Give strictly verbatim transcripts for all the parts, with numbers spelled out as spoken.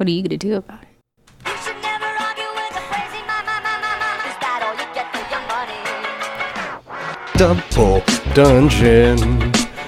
What are you going to do about it? You should never argue with a crazy mama, mama, mama. Is that all you get for your money? Double Dungeon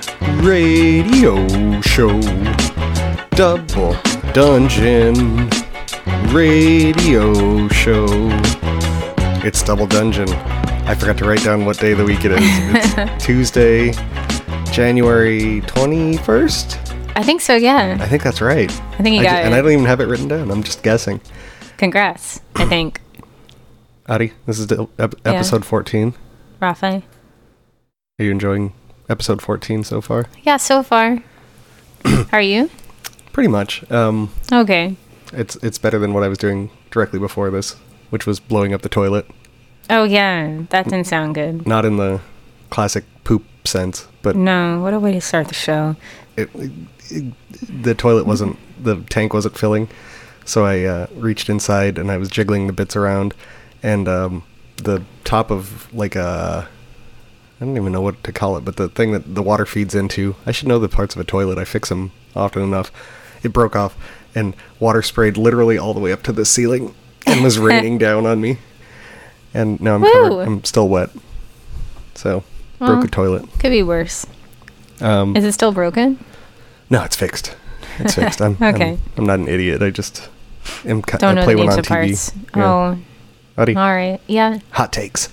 Radio Show. Double Dungeon Radio Show. It's Double Dungeon. I forgot to write down what day of the week it is. It's Tuesday, January twenty-first? I think so, yeah. I think that's right. I think you I got ju- it. And I don't even have it written down. I'm just guessing. Congrats, I think. Adi, this is the ep- episode Yeah. fourteen. Rafa. Are you enjoying episode fourteen so far? Yeah, so far. How are you? Pretty much. Um, Okay. it's it's better than what I was doing directly before this, which was blowing up the toilet. Oh, yeah. That didn't sound good. Not in the classic poop sense, but No, what a way to start the show. it, it, the toilet wasn't, the tank wasn't filling, so I uh, reached inside and I was jiggling the bits around, and um, the top of like a, I don't even know what to call it, but the thing that the water feeds into, I should know the parts of a toilet, I fix them often enough, it broke off, and water sprayed literally all the way up to the ceiling, and was raining down on me, and now I'm Woo. covered, I'm still wet, so, broke Well, a toilet. Could be worse. Um, Is it still broken? No, it's fixed. It's fixed. I'm, Okay. I'm, I'm not an idiot. I just am, ca- Don't I know play the one names on of T V. parts. Yeah. Oh, Howdy. all right. Yeah. Hot takes.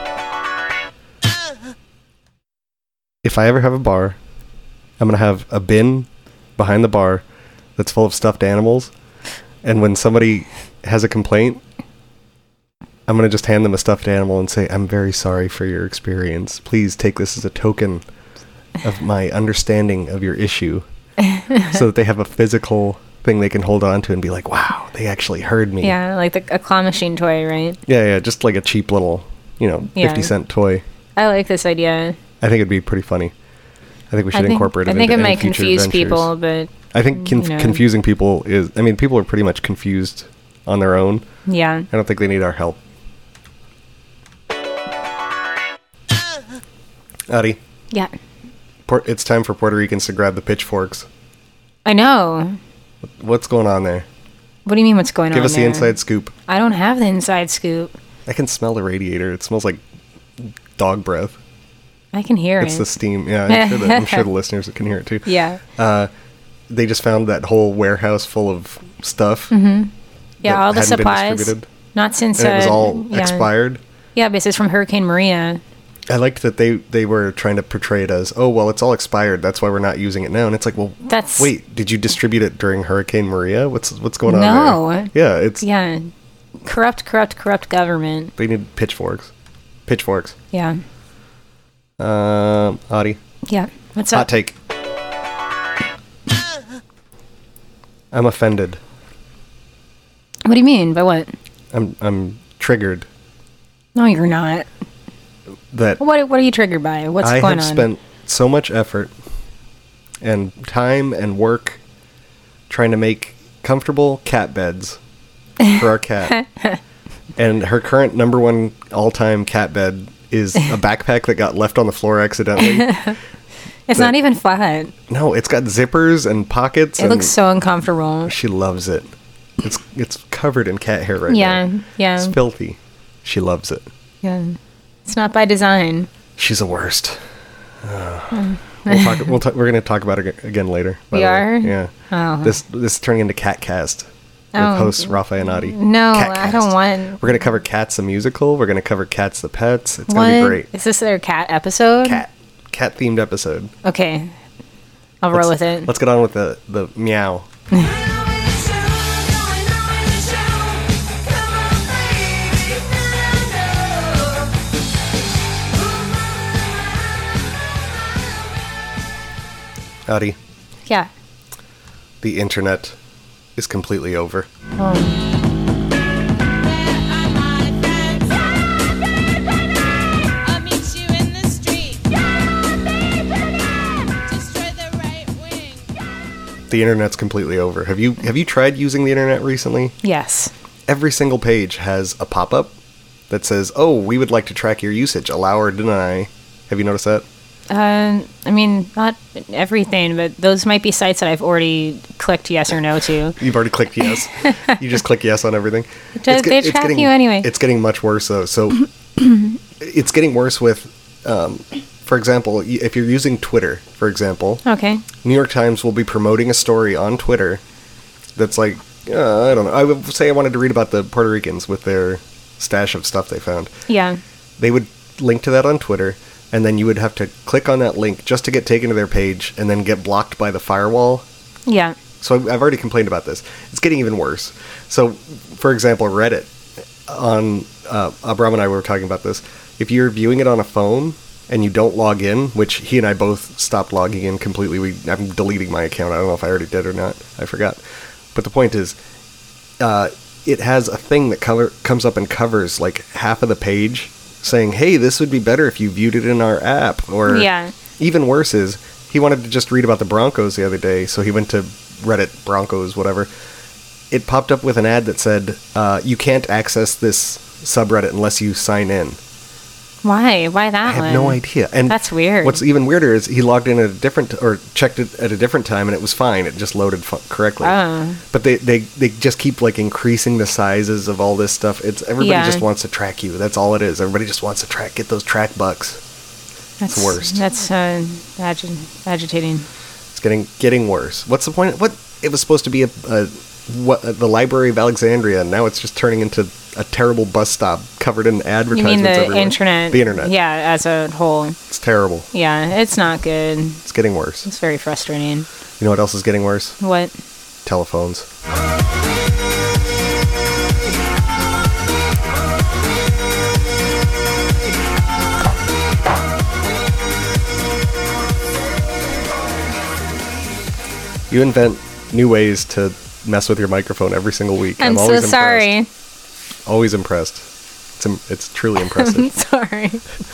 If I ever have a bar, I'm going to have a bin behind the bar that's full of stuffed animals. And when somebody has a complaint, I'm going to just hand them a stuffed animal and say, I'm very sorry for your experience. Please take this as a token of my understanding of your issue. So that they have a physical thing they can hold on to and be like, wow, they actually heard me. Yeah, like the, a claw machine toy, right? Yeah, yeah, just like a cheap little, you know, Yeah. fifty cent toy. I like this idea. I think it'd be pretty funny. I think we should I think, incorporate it I think into it any might future confuse ventures. people, but I think conf- you know. confusing people is, I mean, people are pretty much confused on their own. yeah. I don't think they need our help. Adi, Yeah. Por- it's time for Puerto Ricans to grab the pitchforks. I know. What's going on there? What do you mean what's going Give on us the there? inside scoop. I don't have the inside scoop. I can smell the radiator. It smells like dog breath. I can hear It's it. the steam. Yeah, I'm sure, that, I'm sure the listeners can hear it too. Yeah. Uh, they just found that whole warehouse full of stuff. Mm-hmm. Yeah, that all the hadn't been supplies. distributed. Not since And it was uh, all yeah. expired. Yeah, but this is from Hurricane Maria. I liked that they, they were trying to portray it as, oh, well, it's all expired. That's why we're not using it now. And it's like, well, That's wait, did you distribute it during Hurricane Maria? What's what's going on No. there? Yeah, it's Yeah. Corrupt, corrupt, corrupt government. they need pitchforks. Pitchforks. Yeah. Um, Adi, Yeah. What's hot up? take. I'm offended. What do you mean? By what? I'm I'm triggered No, you're not. that What What are you triggered by? What's I going have on? spent so much effort and time and work trying to make comfortable cat beds for our cat. And her current number one all-time cat bed is a backpack that got left on the floor accidentally. It's the- not even flat. No, it's got zippers and pockets. It and looks so uncomfortable. she loves it. It's it's covered in cat hair right Yeah, now. yeah. It's filthy. She loves it. Yeah. It's not by design. She's the worst. Uh, we'll talk, we'll talk, we're going to talk about it ag- again later. by We the way. are? Yeah. Oh. This this is turning into Catcast with Oh. hosts Rafa and Adi. No, I Catcast. don't want. We're going to cover Cats the musical. We're going to cover Cats the pets. It's What? going to be great. Is this their cat episode? Cat. Cat themed episode. Okay. I'll roll with Let's- it. Let's get on with the, the meow. Adi, Yeah. the internet is completely over. Oh. The internet's completely over. Have you have you tried using the internet recently? Yes. Every single page has a pop-up that says, "Oh, we would like to track your usage. Allow or deny." Have you noticed that? Uh, I mean, not everything, but those might be sites that I've already clicked yes or no to. You've already clicked yes. You just click yes on everything. They- they track getting, you anyway. It's getting much worse though. So it's getting worse with, um, for example, y- if you're using Twitter, for example, Okay. New York Times will be promoting a story on Twitter that's like, uh, I don't know. I would say I wanted to read about the Puerto Ricans with their stash of stuff they found. Yeah. They would link to that on Twitter, and then you would have to click on that link just to get taken to their page and then get blocked by the firewall. Yeah. So I've I've already complained about this. It's getting even worse. So, for example, Reddit, on uh, Abram and I were talking about this. If you're viewing it on a phone and you don't log in, which he and I both stopped logging in completely. We I'm deleting my account. I don't know if I already did or not. I forgot. But the point is, uh, it has a thing that color comes up and covers like half of the page, saying, "Hey, this would be better if you viewed it in our app." Or Yeah. even worse is, he wanted to just read about the Broncos the other day, so he went to Reddit Broncos, whatever. It popped up with an ad that said, uh, "You can't access this subreddit unless you sign in." Why? Why that I have one? no idea. And That's weird. What's even weirder is he logged in at a different, or checked it at a different time, and it was fine. It just loaded fu- correctly. Oh. But they, they they just keep like increasing the sizes of all this stuff. It's everybody Yeah. just wants to track you. That's all it is. Everybody just wants to track, get those track bucks. That's the worst. That's uh, agi- agitating. It's getting getting worse. What's the point? What it was supposed to be a, a what the Library of Alexandria, and now it's just turning into a terrible bus stop covered in You advertisements mean the everywhere. internet? The internet. Yeah, as a whole. It's terrible. Yeah, it's not good. It's getting worse. It's very frustrating. You know what else is getting worse? What? Telephones. You invent new ways to mess with your microphone every single week. I'm, so always sorry. impressed. Always impressed. It's im- it's truly impressive. I'm sorry.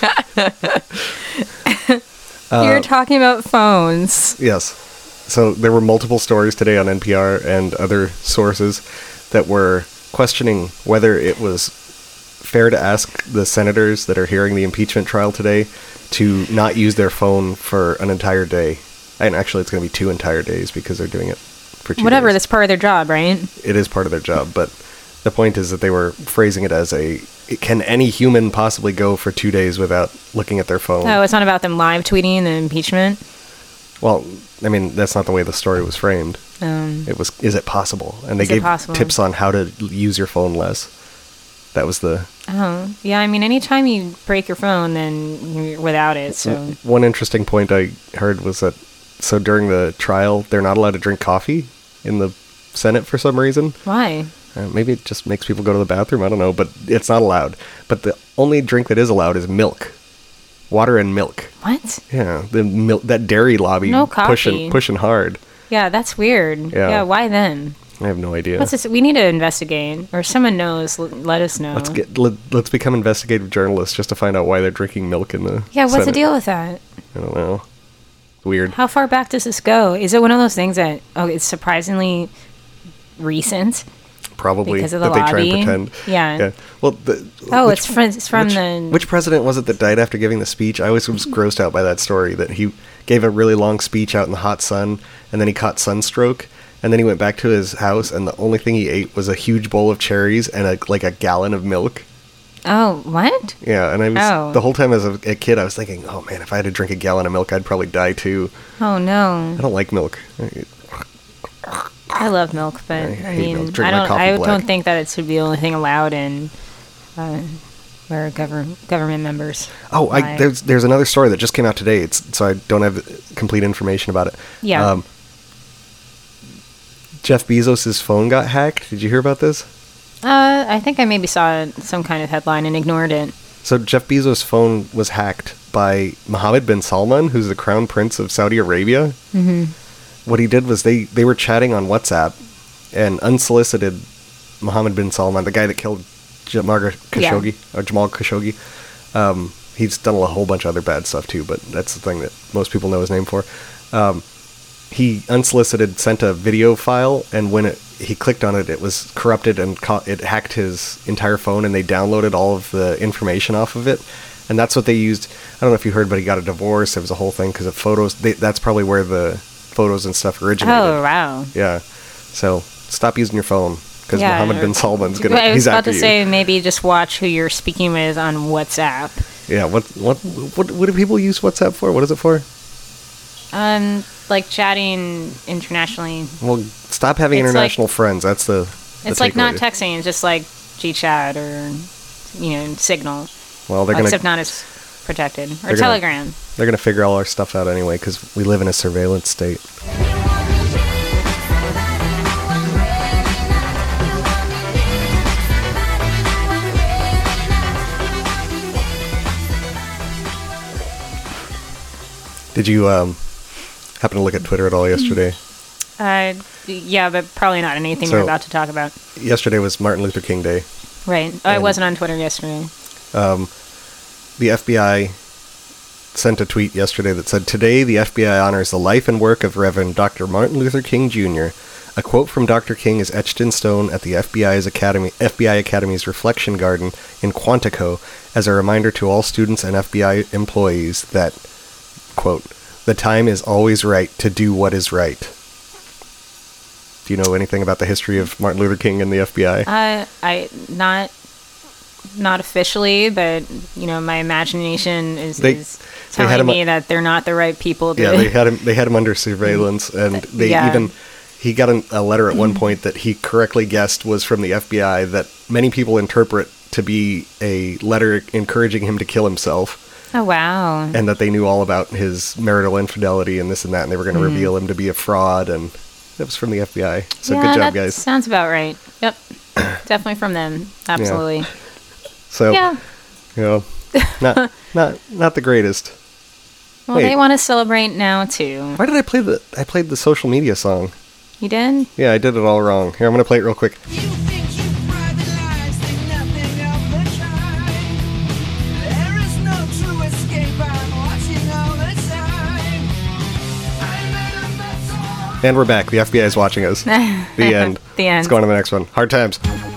Uh, You're talking about phones. Yes. So there were multiple stories today on N P R and other sources that were questioning whether it was fair to ask the senators that are hearing the impeachment trial today to not use their phone for an entire day. And actually, it's going to be two entire days because they're doing it for two Whatever, days. that's part of their job, right? It is part of their job, but the point is that they were phrasing it as a, can any human possibly go for two days without looking at their phone? Oh, it's not about them live tweeting the impeachment. Well, I mean, that's not the way the story was framed. Um, It was, is it possible? And they Is it gave possible? tips on how to l- use your phone less. That was the oh, yeah. I mean, anytime you break your phone, then you're without it. So one interesting point I heard was that, so during the trial, they're not allowed to drink coffee in the Senate for some reason. why? Uh, maybe it just makes people go to the bathroom. I don't know, but it's not allowed. But the only drink that is allowed is milk, water and milk. What? Yeah, the mil- that dairy lobby No pushing coffee. pushing hard. Yeah, that's weird. Yeah. Yeah, why then? I have no idea. What's this? We need to investigate, or someone knows. L- let us know. Let's get let, let's become investigative journalists just to find out why they're drinking milk in the yeah, what's the Senate. deal with that? I don't know. Weird. How far back does this go? Is it one of those things that oh, it's surprisingly recent? Probably because of the that they try and lobby? pretend. Yeah. Yeah. Well, the, Oh, which- it's from it's from which, the which president was it that died after giving the speech? I always was grossed out by that story that he gave a really long speech out in the hot sun, and then he caught sunstroke, and then he went back to his house, and the only thing he ate was a huge bowl of cherries and a, like a gallon of milk. oh what? Yeah, and I was Oh. the whole time as a, a kid, I was thinking, oh man, if I had to drink a gallon of milk, I'd probably die too. Oh no, I don't like milk. I love milk, but I I, hate mean, milk. Drink I my don't. coffee I black. don't think that it should be the only thing allowed in uh, where government government members. Oh, I, lie. there's there's another story that just came out today. It's so I don't have complete information about it. Yeah. Um, Jeff Bezos' phone got hacked. Did you hear about this? Uh, I think I maybe saw some kind of headline and ignored it. So Jeff Bezos' phone was hacked by Mohammed bin Salman, who's the crown prince of Saudi Arabia. Mm-hmm. What he did was they, they were chatting on WhatsApp, and unsolicited Mohammed bin Salman, the guy that killed Jamal Khashoggi, or Jamal Khashoggi. Um, he's done a whole bunch of other bad stuff too, but that's the thing that most people know his name for. Um, he unsolicited sent a video file, and when it, he clicked on it, it was corrupted and ca- it hacked his entire phone, and they downloaded all of the information off of it. And that's what they used. I don't know if you heard, but he got a divorce. It was a whole thing because of photos. They, that's probably where the photos and stuff originated. Oh, wow. Yeah. So stop using your phone because Yeah. Mohammed bin Salman's gonna. I was he's about after to you. say maybe just watch who you're speaking with on WhatsApp. Yeah. What what what what do people use WhatsApp for? What is it for? Um, like chatting internationally. Well, stop having It's international friends. That's the. the It's like not takeaway. texting. It's just like GChat or, you know, Signal. Well, they're gonna Except not as protected. Or They're gonna- Telegram. they're gonna figure all our stuff out anyway because we live in a surveillance state. Did you um, happen to look at Twitter at all yesterday? Uh, yeah, but probably not anything So- we're about to talk about. Yesterday was Martin Luther King Day. Right. Oh, I and- wasn't on Twitter yesterday. The F B I sent a tweet yesterday that said, "Today, the F B I honors the life and work of Reverend Doctor Martin Luther King Junior A quote from Doctor King is etched in stone at the F B I's Academy, F B I Academy's Reflection Garden in Quantico as a reminder to all students and F B I employees that, quote, the time is always right to do what is right." Do you know anything about the history of Martin Luther King and the F B I? Uh, I not not officially, but you know, my imagination is, They- is they had telling him- me that they're not the right people to. Yeah, they had him. They had him under surveillance, and they Yeah. even he got an, a letter at one point that he correctly guessed was from the F B I that many people interpret to be a letter encouraging him to kill himself, Oh wow. and that they knew all about his marital infidelity and this and that, and they were going to reveal him to be a fraud, and that was from the F B I. So yeah, good job, that guys. sounds about right. Yep, definitely from them. Absolutely. So Yeah. you know, not not not the greatest. Well, Wait. they want to celebrate now too. Why did I play the? I played the social media song. You did? Yeah, I did it all wrong. Here, I'm going to play it real quick. You think you private lives, think nothing of the kind. There is no true escape, I'm watching all the time. I'm in a metal. And we're back. The F B I is watching us. The end. The end. Let's go on to the next one. Hard times.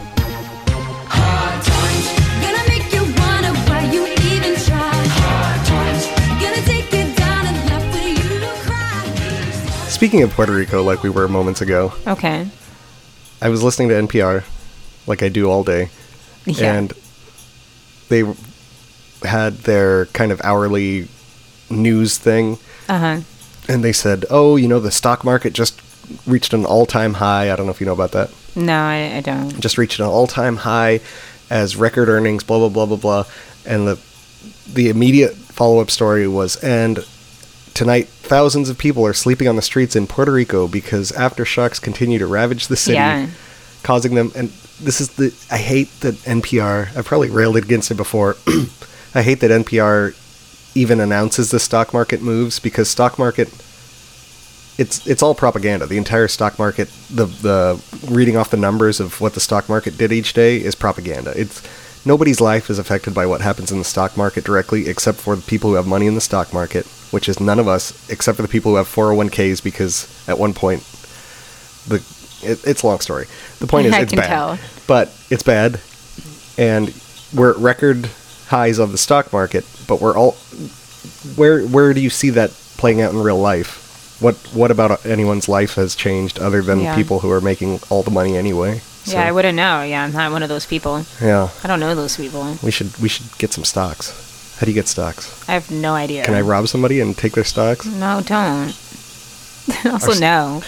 Hard times, Gonna make you wonder why you even try. hard times. Gonna take you down and left for you to cry. Speaking of Puerto Rico, like we were moments ago, Okay. I was listening to N P R, like I do all day, Yeah. and they had their kind of hourly news thing, Uh huh. and they said, oh, you know, the stock market just reached an all-time high. I don't know if you know about that. No, I, I don't. Just reached an all-time high as record earnings, blah, blah, blah, blah, blah. And the the immediate follow-up story was, and tonight, thousands of people are sleeping on the streets in Puerto Rico because aftershocks continue to ravage the city, Yeah. causing them. And this is the I hate that N P R. I've probably railed against it before. I hate that N P R even announces the stock market moves because stock market. It's it's all propaganda. The entire stock market, the the reading off the numbers of what the stock market did each day is propaganda. It's nobody's life is affected by what happens in the stock market directly, except for the people who have money in the stock market, which is none of us, except for the people who have four oh one k's because at one point, the it, it's a long story. The point is, I it's can bad, tell. but it's bad, and we're at record highs of the stock market. But we're all where where do you see that playing out in real life? What what about anyone's life has changed other than Yeah. people who are making all the money anyway? So, Yeah, I wouldn't know. Yeah, I'm not one of those people. yeah, I don't know those people. we should we should get some stocks. How do you get stocks? I have no idea. Can I rob somebody and take their stocks? No, don't. also, Our- no.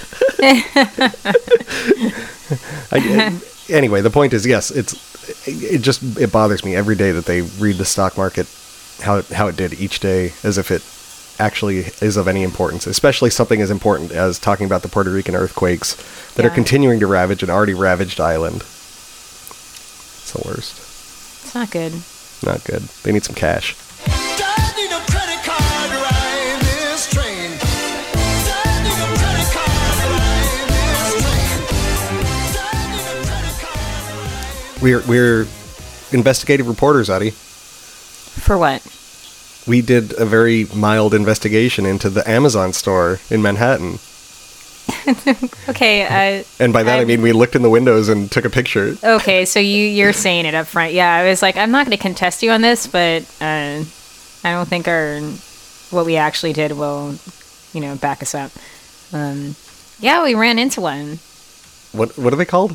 I, anyway, the point is, yes, it's it just it bothers me every day that they read the stock market how it, how it did each day as if it actually is of any importance, especially something as important as talking about the Puerto Rican earthquakes that are Yeah. continuing to ravage an already ravaged island. It's the worst. It's not good. Not good. They need some cash. Don't need a credit card to ride this train. Don't need a credit card to ride this train. Don't need a credit card to ride. We're we're investigative reporters, Adi. For what? We did a very mild investigation into the Amazon store in Manhattan. Okay. Uh, And by that I I'm- mean we looked in the windows and took a picture. okay. So you you're saying it up front. Yeah. I was like, I'm not going to contest you on this, but uh, I don't think our what we actually did will, you know, back us up. Um, yeah, we ran into one. What what are they called?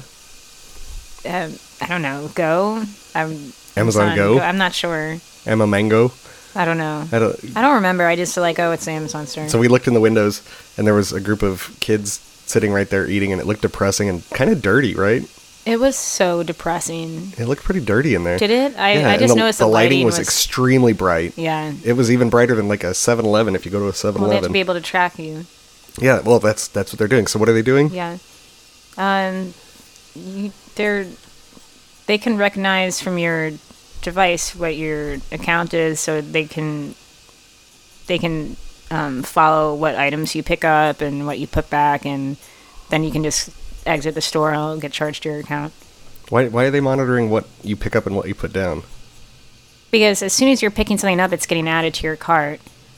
Um, I don't know. Go. I'm, Amazon Go? I'm not sure. Emma Mango. I don't know. I don't. I don't remember. I just like, oh, it's the Amazon store. So we looked in the windows, and there was a group of kids sitting right there eating, and it looked depressing and kind of dirty, right? It was so depressing. It looked pretty dirty in there. Did it? I, Yeah, I and just the, noticed the the lighting was, was extremely bright. Yeah. It was even brighter than like a seven eleven if you go to a seven Well, they have to eleven. be able to track you. Yeah, well, that's that's what they're doing. So what are they doing? Yeah. Um, you, they're they can recognize from your device what your account is, so they can they can um, follow what items you pick up and what you put back, and then you can just exit the store and it'll get charged to your account. Why why are they monitoring what you pick up and what you put down? Because as soon as you're picking something up, it's getting added to your cart,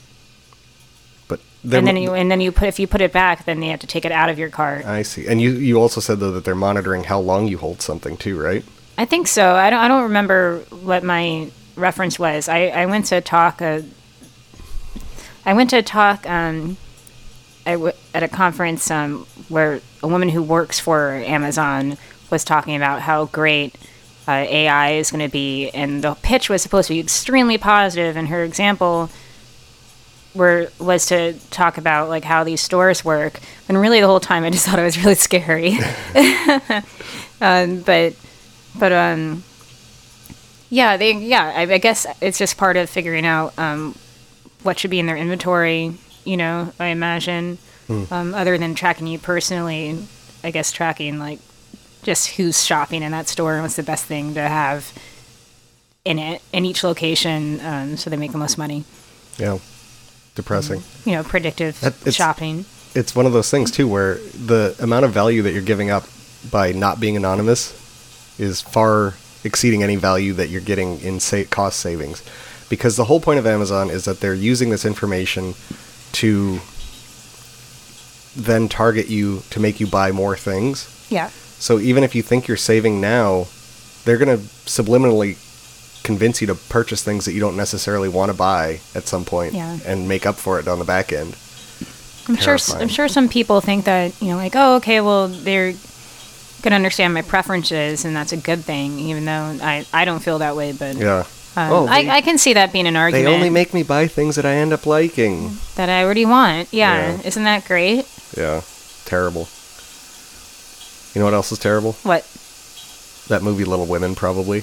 But they're and then mo- you and then you put if you put it back, then they have to take it out of your cart. I see. And you you also said though that they're monitoring how long you hold something too, right? I think so. I don't. I don't remember what my reference was. I, I went to talk. Uh, I went to talk. Um, I w- at a conference um, where a woman who works for Amazon was talking about how great uh, A I is going to be, and the pitch was supposed to be extremely positive. And her example were was to talk about like how these stores work. And really, the whole time, I just thought it was really scary. um, but. But um, yeah, they yeah. I, I guess it's just part of figuring out um, what should be in their inventory. You know, I imagine, um, other than tracking you personally, I guess tracking like just who's shopping in that store and what's the best thing to have in it in each location, um, so they make the most money. Yeah. Depressing. You know, predictive That- it's- shopping. It's one of those things too where the amount of value that you're giving up by not being anonymous is far exceeding any value that you're getting in sa- cost savings. Because the whole point of Amazon is that they're using this information to then target you to make you buy more things. Yeah. So even if you think you're saving now, they're going to subliminally convince you to purchase things that you don't necessarily want to buy at some point Yeah. and make up for it on the back end. I'm sure. Terrifying. I'm sure some people think that, you know, like, oh, okay, well, they're gonna understand my preferences, and that's a good thing. Even though I, I don't feel that way, but Yeah. um, Oh, they- I, I can see that being an They argument only make me buy things that I end up liking. that I already want. Yeah. Yeah. Isn't that great? Yeah. Terrible. You know what else is terrible? What? That movie Little Women, probably.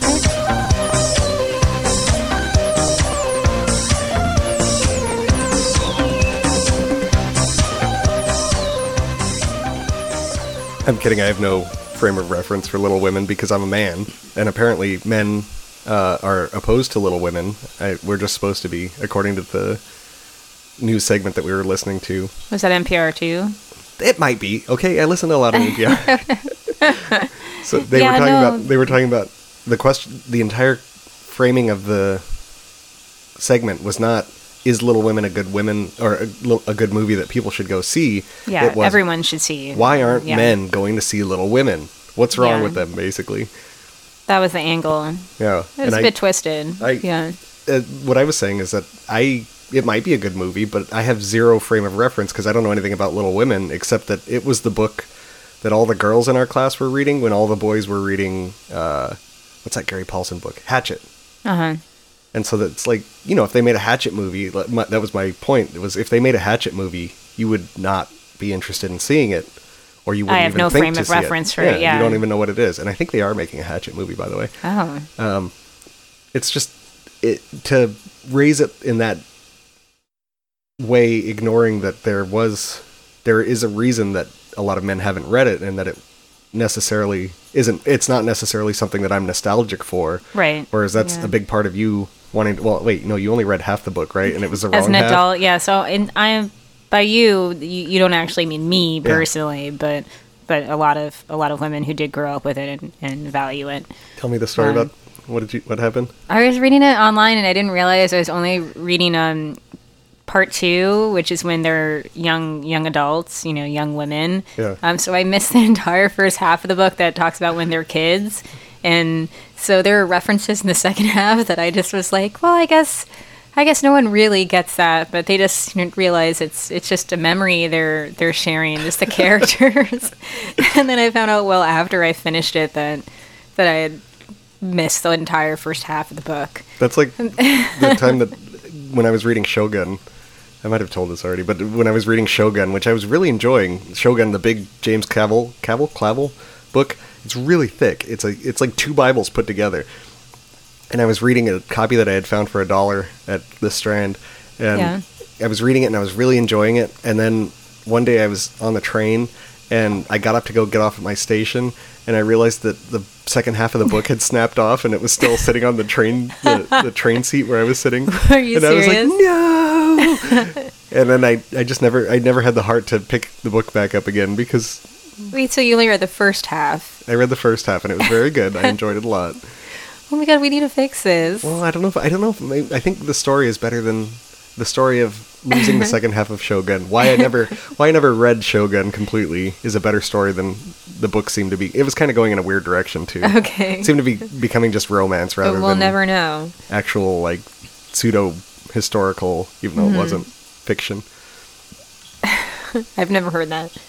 I'm kidding. I have no frame of reference for Little Women because I'm a man, and apparently men uh, are opposed to Little Women. I, we're just supposed to be, according to the news segment that we were listening to. Was that N P R too? It might be. Okay, I listen to a lot of N P R. So they Yeah, were talking no. about they were talking about the question. The entire framing of the segment was not, is Little Women a good women or a, li- a good movie that people should go see? Yeah. It was, Everyone should see. why aren't Yeah. men going to see Little Women? What's wrong Yeah. with them, basically? That was the angle. Yeah. It was a I- bit twisted. I- yeah. uh, what I was saying is that I it might be a good movie, but I have zero frame of reference because I don't know anything about Little Women except that it was the book that all the girls in our class were reading when all the boys were reading. Uh, what's that Gary Paulson book? Hatchet. Uh huh. And so that's like, you know, if they made a Hatchet movie, like, my, that was my point. It was if they made a Hatchet movie, you would not be interested in seeing it, or you wouldn't I have even no think frame to of see reference it. for it, yeah. You don't even know what it is. And I think they are making a Hatchet movie, by the way. Oh. Um, it's just it to raise it in that way, ignoring that there was there is a reason that a lot of men haven't read it, and that it necessarily isn't. It's not necessarily something that I'm nostalgic for. Right. Whereas that's Yeah. a big part of you wanting. To, well, wait, no, you only read half the book, right? And it was the As wrong an half. adult, yeah. So, in I by you, you, you don't actually mean me Yeah. personally, but but a lot of a lot of women who did grow up with it and, and value it. Tell me the story Um, about what did you what happened. I was reading it online and I didn't realize I was only reading um part two, which is when they're young young adults, you know, young women. Yeah. Um. So I missed the entire first half of the book that talks about when they're kids, and so there are references in the second half that I just was like, well, I guess I guess no one really gets that, but they just realize it's it's just a memory they're they're sharing, just the characters. And then I found out well after I finished it that that I had missed the entire first half of the book. That's like the time that when I was reading Shogun. I might have told this already, but when I was reading Shogun, which I was really enjoying, Shogun, the big James Cavill, Cavill, Clavel book, it's really thick. It's like it's like two Bibles put together. And I was reading a copy that I had found for a dollar at the Strand, and Yeah. I was reading it and I was really enjoying it. And then one day I was on the train and I got up to go get off at my station, and I realized that the second half of the book had snapped off and it was still sitting on the train the, the train seat where I was sitting. Are you and I was serious? like, no. And then I, I just never I never had the heart to pick the book back up again because Wait, so you only read the first half? I read the first half and it was very good. I enjoyed it a lot. Oh my god, we need to fix this. Well, I don't know if I don't know if maybe, I think the story is better than the story of losing the second half of Shogun. Why I never why I never read Shogun completely is a better story than the book seemed to be. It was kind of going in a weird direction too. Okay. It seemed to be becoming just romance But rather we'll than never know. actual like pseudo historical, even though it wasn't fiction. I've never heard that.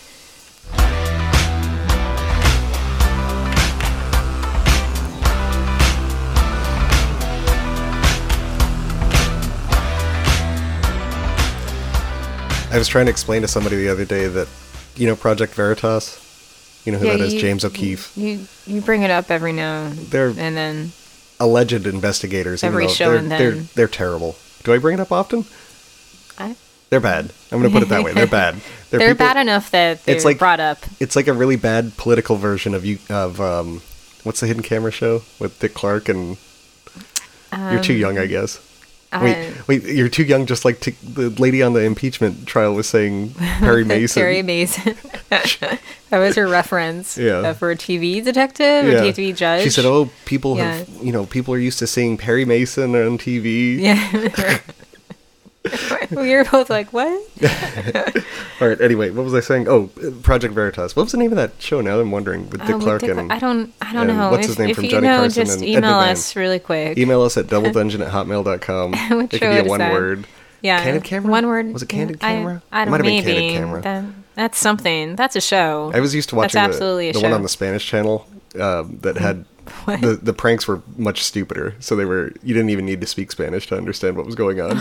I was trying to explain to somebody the other day that, you know, Project Veritas. You know who Yeah, that is? you- James O'Keefe. You you bring it up every now They're and then. alleged investigators. even Every though show they're, and they're then. they're terrible. Do I bring it up often? I, They're bad. I'm going to put it that way. They're bad. they're people- bad enough that they're It's like- brought up. It's like a really bad political version of you of um, what's the Hidden Camera show with Dick Clark and you're too young, I guess. Wait, Um, I- wait, you're too young. Just like t- the lady on the impeachment trial was saying, Perry Mason. Terry Mason. That was her reference. Yeah. Uh, for a T V detective or T V judge. She said, "Oh, people Yeah. have, you know, people are used to seeing Perry Mason on T V." Yeah. We were both like, what? All right. Anyway, what was I saying? Oh, Project Veritas. What was the name of that show? Now I'm wondering with Dick Uh, with Clark Dick- and I don't. I don't and know. what's if, his name if from you Johnny know, Carson just and Ed email McMahon. us really quick. email us at doubledungeon at hotmail dot com. What It could show be a is one that? word. Yeah, Candid Camera? One word. Was it Candid I- Camera? I, It don't. might have been Maybe Candid Camera. That, that's something. That's a show. I was used to watching That's the, absolutely a the show. one on the Spanish channel uh, that had What? the the pranks were much stupider. So they were you didn't even need to speak Spanish to understand what was going on.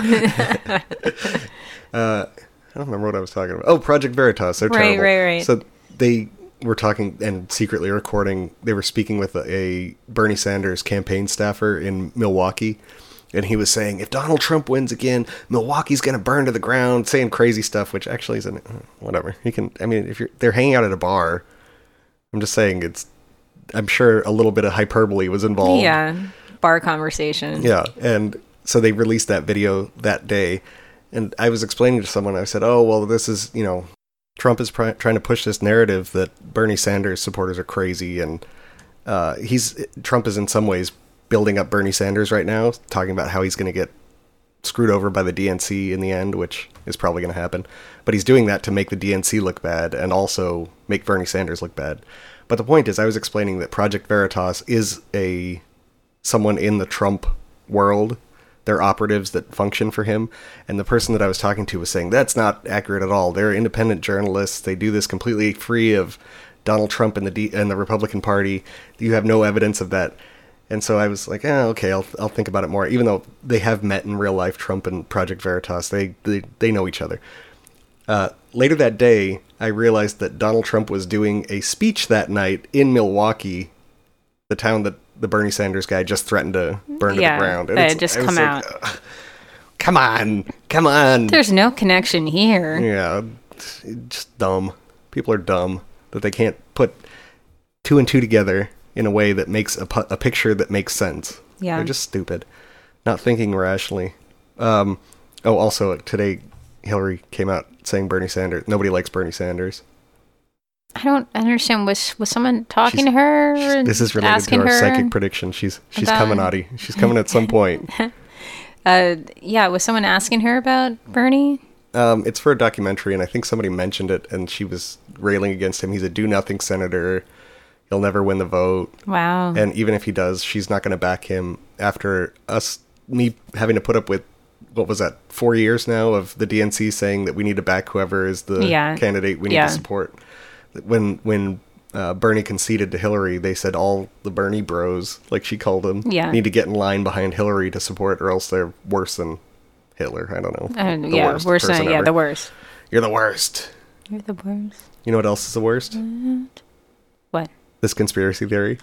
uh, I don't remember what I was talking about. Oh, Project Veritas. They're Right, terrible. right, right. So they were talking and secretly recording. They were speaking with a, a Bernie Sanders campaign staffer in Milwaukee. And he was saying, if Donald Trump wins again, Milwaukee's going to burn to the ground, saying crazy stuff, which actually isn't, whatever. He can, I mean, if you're, they're hanging out at a bar, I'm just saying it's, I'm sure a little bit of hyperbole was involved. Yeah, bar conversation. Yeah. And so they released that video that day. And I was explaining to someone, I said, oh, well, this is, you know, Trump is pr- trying to push this narrative that Bernie Sanders supporters are crazy. And uh, he's, Trump is in some ways building up Bernie Sanders right now, talking about how he's going to get screwed over by the D N C in the end, which is probably going to happen. But he's doing that to make the D N C look bad and also make Bernie Sanders look bad. But the point is, I was explaining that Project Veritas is a someone in the Trump world. They're operatives that function for him. And the person that I was talking to was saying, that's not accurate at all. They're independent journalists. They do this completely free of Donald Trump and the D- and the Republican Party. You have no evidence of that. And so I was like, eh, okay, I'll I'll think about it more. Even though they have met in real life, Trump and Project Veritas, they they, they know each other. Uh, later that day, I realized that Donald Trump was doing a speech that night in Milwaukee, the town that the Bernie Sanders guy just threatened to burn to Yeah, the ground. that it's- had just I was come like, out. "Ugh, come on, come on. There's no connection here. Yeah, it's just dumb. People are dumb that they can't put two and two together in a way that makes a, pu- a picture that makes sense. Yeah. They're just stupid. Not thinking rationally. Um, oh, also, today Hillary came out saying Bernie Sanders. Nobody likes Bernie Sanders. I don't understand. Was was someone talking She's- to her? She's- and this is related asking to our her? psychic prediction. She's she's about- coming, Audie. She's coming at some point. Uh, yeah, was someone asking her about Bernie? Um, it's for a documentary, and I think somebody mentioned it, and she was railing against him. He's a do-nothing senator. He'll never win the vote. Wow. And even if he does, she's not going to back him after us, me having to put up with what was that, four years now of the D N C saying that we need to back whoever is the Yeah. candidate we need Yeah. to support. When when uh, Bernie conceded to Hillary, they said all the Bernie bros, like she called them, Yeah. need to get in line behind Hillary to support, or else they're worse than Hitler. I don't know. Uh, The yeah, worst worse than, person yeah, ever. the worst. You're the worst. You're the worst. You know what else is the worst? What? This conspiracy theory.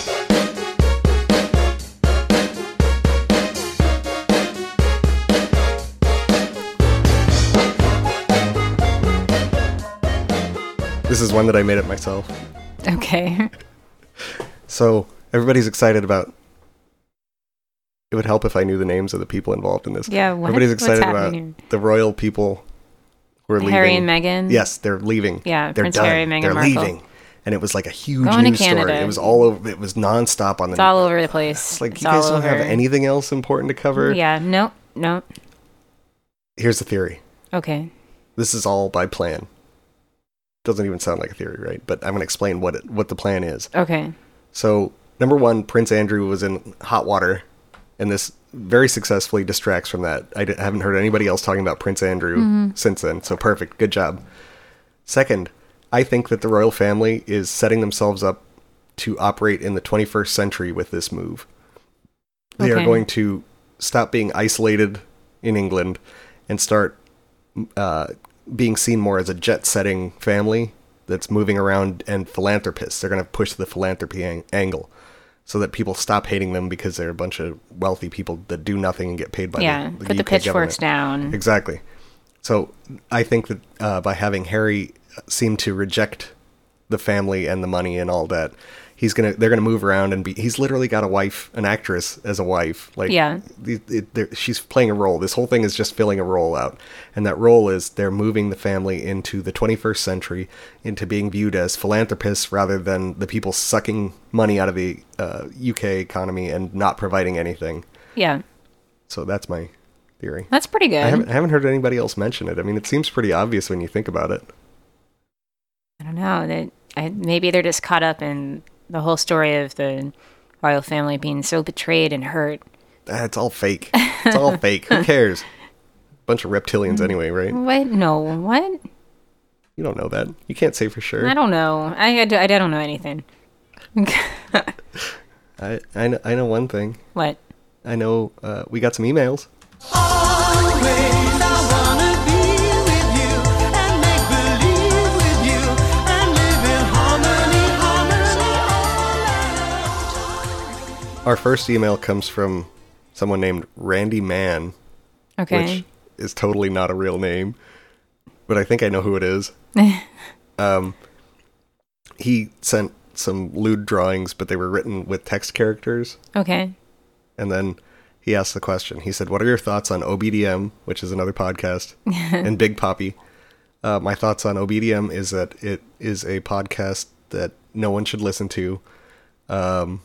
This is one that I made up myself. Okay. So everybody's excited about. It would help if I knew the names of the people involved in this. Yeah, what? Everybody's What's excited about happening here? the royal people who are leaving. Harry and Meghan? Yes, they're leaving. Yeah, they're Prince done. Harry, Meghan they're Markle. leaving, and it was like a huge Going to news story. Canada. It was all over. It was nonstop on the. It's all over the place. It's like It's you guys all don't have over. anything else important to cover. Yeah, no, no. Here's the theory. Okay. This is all by plan. Doesn't even sound like a theory, right? But I'm going to explain what it, what the plan is. Okay. So, number one, Prince Andrew was in hot water, and this very successfully distracts from that. I, d- I haven't heard anybody else talking about Prince Andrew Mm-hmm. since then, so perfect. Good job. Second, I think that the royal family is setting themselves up to operate in the twenty-first century with this move. They are Okay. going to stop being isolated in England and start uh, being seen more as a jet-setting family that's moving around, and philanthropists. They're going to push the philanthropy ang- angle so that people stop hating them because they're a bunch of wealthy people that do nothing and get paid by Yeah, the, the put the U K pitchforks government. down. Exactly. So I think that uh, by having Harry seem to reject the family and the money and all that, he's gonna they're gonna move around and be. He's literally got a wife, an actress as a wife. Like Yeah. the- it, they're- she's playing a role. This whole thing is just filling a role out, and that role is they're moving the family into the twenty-first century, into being viewed as philanthropists rather than the people sucking money out of the uh, U K economy and not providing anything. Yeah. So that's my theory. That's pretty good. I haven't, I haven't heard anybody else mention it. I mean, it seems pretty obvious when you think about it. I don't know. They, I, maybe they're just caught up in the whole story of the royal family being so betrayed and hurt. Ah, it's all fake. It's all fake. Who cares? Bunch of reptilians anyway, right? What? No. What? You don't know that. You can't say for sure. I don't know. I, I, I don't know anything. I, I, know, I know one thing. What? I know uh, we got some emails. Always I wanna be with you and make believe with you and live in harmony, harmony. Our first email comes from someone named Randy Mann, Okay. which is totally not a real name, but I think I know who it is. um, he sent some lewd drawings, but they were written with text characters. Okay. And then he asked the question. He said, what are your thoughts on O B D M, which is another podcast, and Big Poppy? Uh, my thoughts on O B D M is that it is a podcast that no one should listen to. Um,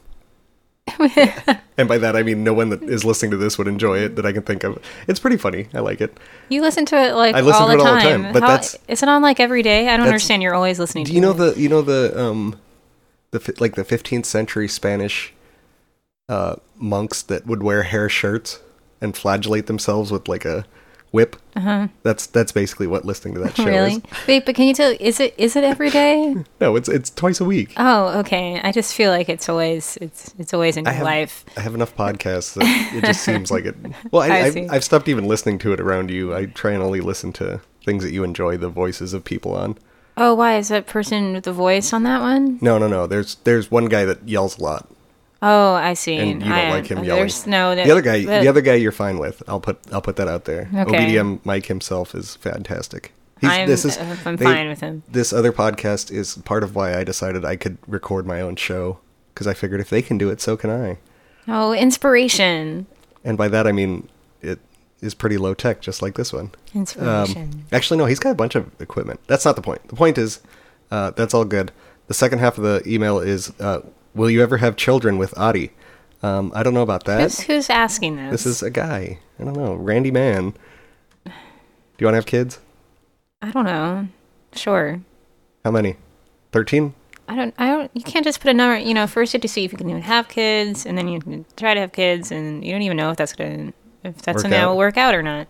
and by that, I mean no one that is listening to this would enjoy it that I can think of. It's pretty funny. I like it. You listen to it like I listen all, to the it all the time. time, but How- that's- is it on like every day? I don't That's- understand. You're always listening. Do to you know it. the, you know the, um, the, fi- like the fifteenth century Spanish uh, monks that would wear hair shirts and flagellate themselves with like a whip? Uh-huh. That's, that's basically what listening to that show Really? is. Wait, but can you tell? Is it is it every day? No, it's, it's twice a week. Oh, okay. I just feel like it's always it's it's always in I your have, life. I have enough podcasts that it just seems like it. Well, I, I I see. I've stopped even listening to it around you. I try and only listen to things that you enjoy the voices of people on. Oh, why is that person with the voice on that one? No, no, no. There's there's one guy that yells a lot, Oh, I see. and you don't I, like him yelling. There's no that, the other guy, that- the other guy, you're fine with. I'll put I'll put that out there. Okay. O B D M Mike himself is fantastic. I'm, this is I'm they- fine with him. This other podcast is part of why I decided I could record my own show, because I figured if they can do it, so can I. Oh, inspiration. And by that I mean it is pretty low tech, just like this one. Inspiration. Um, actually, no, he's got a bunch of equipment. That's not the point. The point is, uh, that's all good. The second half of the email is, uh, will you ever have children with Adi? Um, I don't know about that. who's, who's asking this? This is a guy. I don't know. Randy Mann. Do you want to have kids? I don't know. Sure. How many? thirteen? I don't. I don't. You can't just put a number. You know, first you have to see if you can even have kids, and then you can try to have kids, and you don't even know if that's going to if that's Work something that out. will work out or not.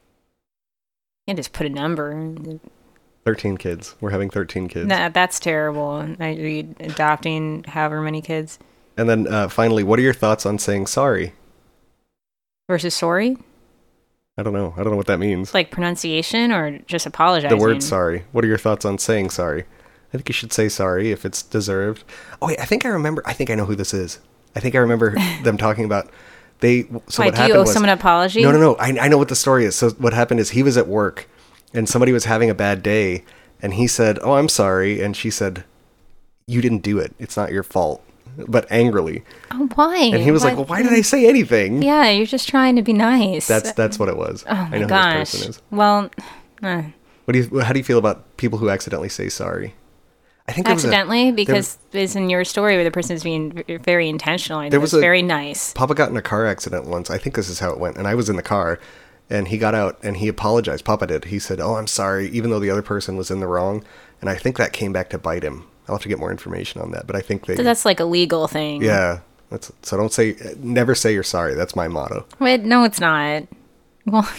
You can just put a number. thirteen kids. We're having thirteen kids. Nah, that's terrible. Are you adopting however many kids And then uh, finally, what are your thoughts on saying sorry? versus sorry? I don't know. I don't know what that means. Like pronunciation or just apologizing? The word sorry. What are your thoughts on saying sorry? I think you should say sorry if it's deserved. Oh, wait, I think I remember. I think I know who this is. I think I remember them talking about they. So Why, what do happened you owe was, someone an apology? No, no, no. I, I know what the story is. So what happened is he was at work and somebody was having a bad day and he said, "Oh, I'm sorry." And she said, "You didn't do it. It's not your fault." But angrily. Oh, why? And he was like, "Well, why did I say anything?" Yeah, you're just trying to be nice. That's that's what it was. Oh I my know who gosh. this person is. Well, uh, What do you? How do you feel about people who accidentally say sorry? I think there was a- accidentally, there because it's in your story where the person's being v- very intentional. And There it was was a- very nice. Papa got in a car accident once. I think this is how it went. And I was in the car and he got out and he apologized. Papa did. He said, "Oh, I'm sorry," even though the other person was in the wrong. And I think that came back to bite him. I'll have to get more information on that. But I think they. So that's like a legal thing. Yeah. That's, so don't say, never say you're sorry. That's my motto. Wait, no, it's not. Well,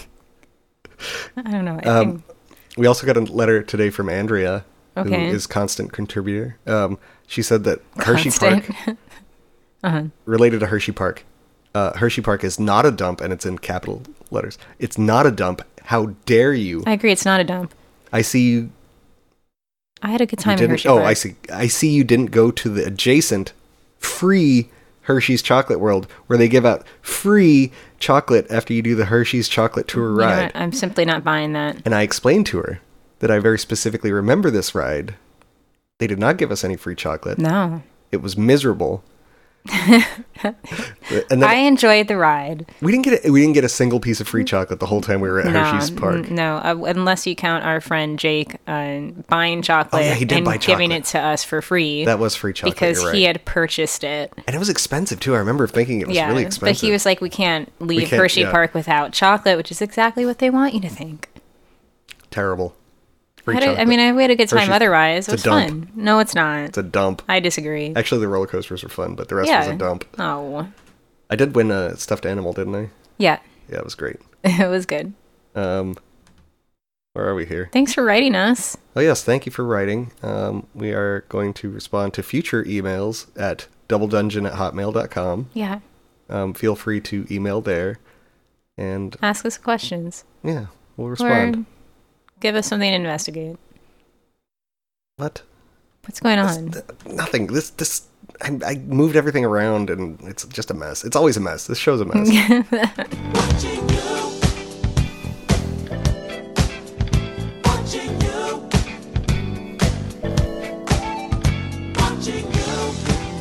I don't know. I Um, think, We also got a letter today from Andrea, Okay. who is constant contributor. Um, she said that Hershey Constant. Park, related to Hershey Park, uh, Hershey Park is not a dump, and it's in capital letters. It's not a dump. How dare you? I agree. It's not a dump. I see you. I had a good you time in didn't, Hershey oh, Park. I see. I see you didn't go to the adjacent free Hershey's Chocolate World, where they give out free chocolate after you do the Hershey's Chocolate Tour You know ride. what? I'm simply not buying that. And I explained to her that I very specifically remember this ride. They did not give us any free chocolate. No. It was miserable. and then I enjoyed the ride. we didn't get a, we didn't get a single piece of free chocolate the whole time we were at No, Hershey's Park. n- no, uh, unless you count our friend Jake uh, buying chocolate Oh, yeah, he did and buy giving chocolate. it to us for free. That was free chocolate. because you're he right. had purchased it. And it was expensive too. I remember thinking it was Yeah, really but expensive. he was like, "We can't leave can't- Hershey yeah. Park without chocolate," which is exactly what they want you to think. terrible. Free Had a- I chocolate. mean, I, we had a good time Hershey's- otherwise. It it's was a dump. fun. No, it's not. It's a dump. I disagree. Actually, the roller coasters were fun, but the rest yeah. was a dump. Oh, I did win a stuffed animal, didn't I? yeah. Yeah, it was great. It was good. Um, where are we here? Thanks for writing us. Oh yes, thank you for writing. Um, we are going to respond to future emails at doubledungeon at hotmail dot com. Yeah. Um, feel free to email there, and Ask us questions. yeah, we'll respond. Or give us something to investigate. What? What's going This- on? th- nothing. This this I, I moved everything around, and it's just a mess. It's always a mess. This show's a mess. Watching you. Watching you. Watching you.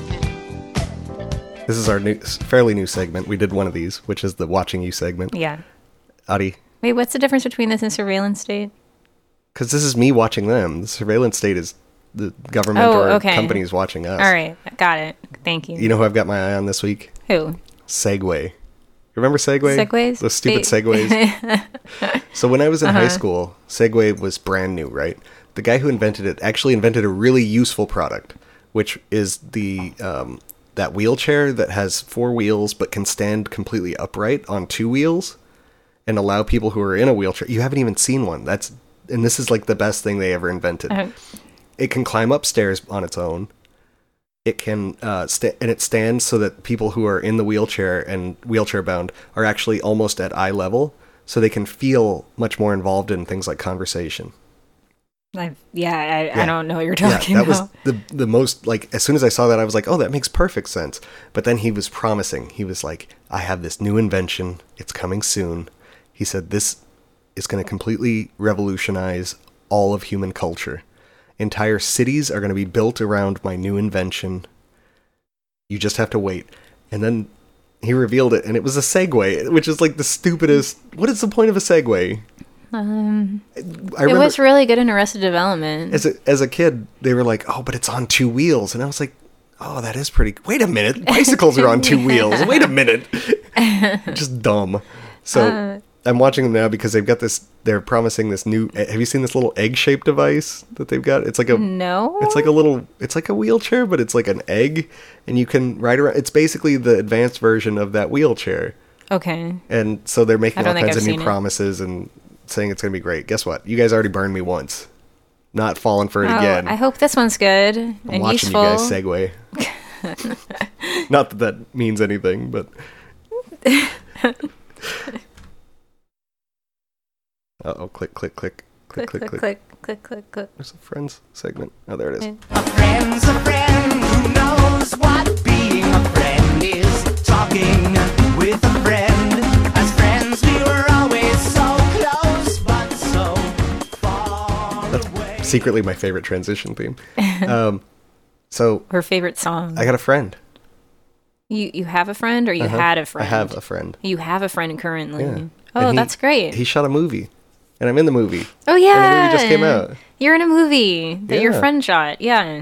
This is our new, fairly new segment. We did one of these, which is the watching you segment. Yeah. Adi, Wait, what's the difference between this and surveillance state? because this is me watching them. The surveillance state is the government Oh, or okay. companies watching us. All right. Got it. Thank you. You know who I've got my eye on this week? Who? Segway. Remember Segway? Segways? Those stupid They- Segways. So when I was in Uh-huh. high school, Segway was brand new, right? The guy who invented it actually invented a really useful product, which is the um, that wheelchair that has four wheels but can stand completely upright on two wheels and allow people who are in a wheelchair. You haven't even seen one. That's and this is like the best thing they ever invented. Uh, It can climb upstairs on its own. It can, uh, sta and it stands so that people who are in the wheelchair and wheelchair bound are actually almost at eye level, so they can feel much more involved in things like conversation. I, yeah, I, Yeah. I don't know what you're talking yeah, that about. was the the most like. As soon as I saw that, I was like, "Oh, that makes perfect sense." But then he was promising. He was like, "I have this new invention. It's coming soon." He said, "This is going to completely revolutionize all of human culture. Entire cities are going to be built around my new invention. You just have to wait." And then he revealed it, and it was a Segway, which is like the stupidest. What is the point of a Segway? Um, I it remember was really good in Arrested Development. as a as a kid, they were like, "Oh, but it's on two wheels," and I was like, "Oh, that is pretty." Wait a minute, bicycles are on two wheels. Wait a minute, just dumb. So Uh. I'm watching them now because they've got this. They're promising this new. Have you seen this little egg-shaped device that they've got? It's like a. No. It's like a little. It's like a wheelchair, but it's like an egg, and you can ride around. It's basically the advanced version of that wheelchair. Okay. And so they're making I don't all think kinds I've of new seen it. promises and saying it's going to be great. Guess what? You guys already burned me once. Not falling for it Oh, again. I hope this one's good I'm and watching useful. you guys segue. Not that that means anything, but. Uh oh! Click, click, click, click, click, click, click. click, click, click, click. There's a Friends segment. Oh, there it is. A friend's a friend who knows what being a friend is. Talking with a friend. As friends we were always so close, but so far away. Secretly, my favorite transition theme. Um, so Her favorite song. I got a friend. You you have a friend, or you Uh-huh. had a friend? I have a friend. You have a friend currently. Yeah. Oh, And he- that's great. He shot a movie, and I'm in the movie. oh yeah. And the movie just came out. You're in a movie that your Yeah. friend shot. Yeah.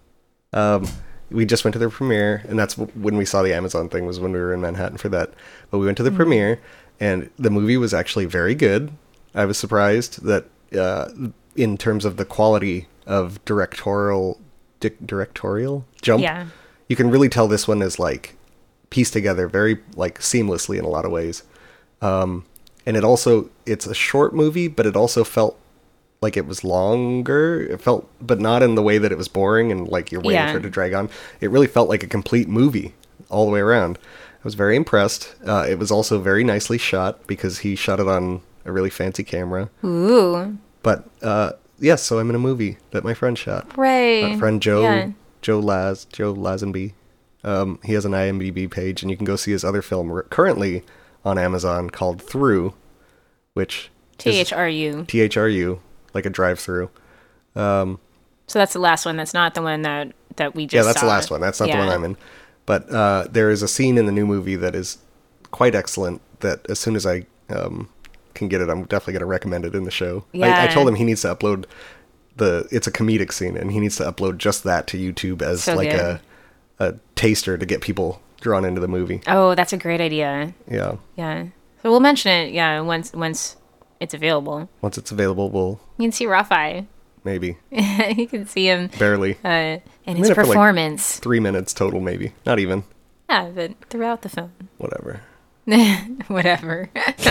Um, we just went to the premiere, and that's w- when we saw the Amazon thing. Was when we were in Manhattan for that. But we went to the premiere, and the movie was actually very good. I was surprised that, uh, in terms of the quality of directorial, di- directorial jump, Yeah. you can really tell this one is like pieced together very like seamlessly in a lot of ways. Um, and it also it's a short movie, but it also felt like it was longer. It felt, but not in the way that it was boring and like you're waiting Yeah. for it to drag on. It really felt like a complete movie all the way around. I was very impressed. Uh, it was also very nicely shot because he shot it on a really fancy camera. Ooh. But uh, yes, so I'm in a movie that my friend shot. Right. My friend Joe, Yeah. Joe Laz, Joe Lazenby. Um, he has an I M D B page, and you can go see his other film r- currently on Amazon called Through, which T H R U. T H R U, like a drive-through. Um, So that's the last one. That's not the one that that we just yeah, that's the saw. last one. That's not the Yeah. one I'm in. But uh, there is a scene in the new movie that is quite excellent. That as soon as I um, can get it, I'm definitely going to recommend it in the show. I, I Yeah. told him he needs to upload the. It's a comedic scene, and he needs to upload just that to YouTube as So like good. a a taster to get people drawn into the movie. Oh, that's a great idea. Yeah. Yeah. So we'll mention it. Yeah. Once once it's available, Once it's available, we'll you can see Rafi. maybe You can see him barely uh, in in his it for, like, performance. three minutes total, maybe not even. Yeah, but throughout the film, Whatever. whatever.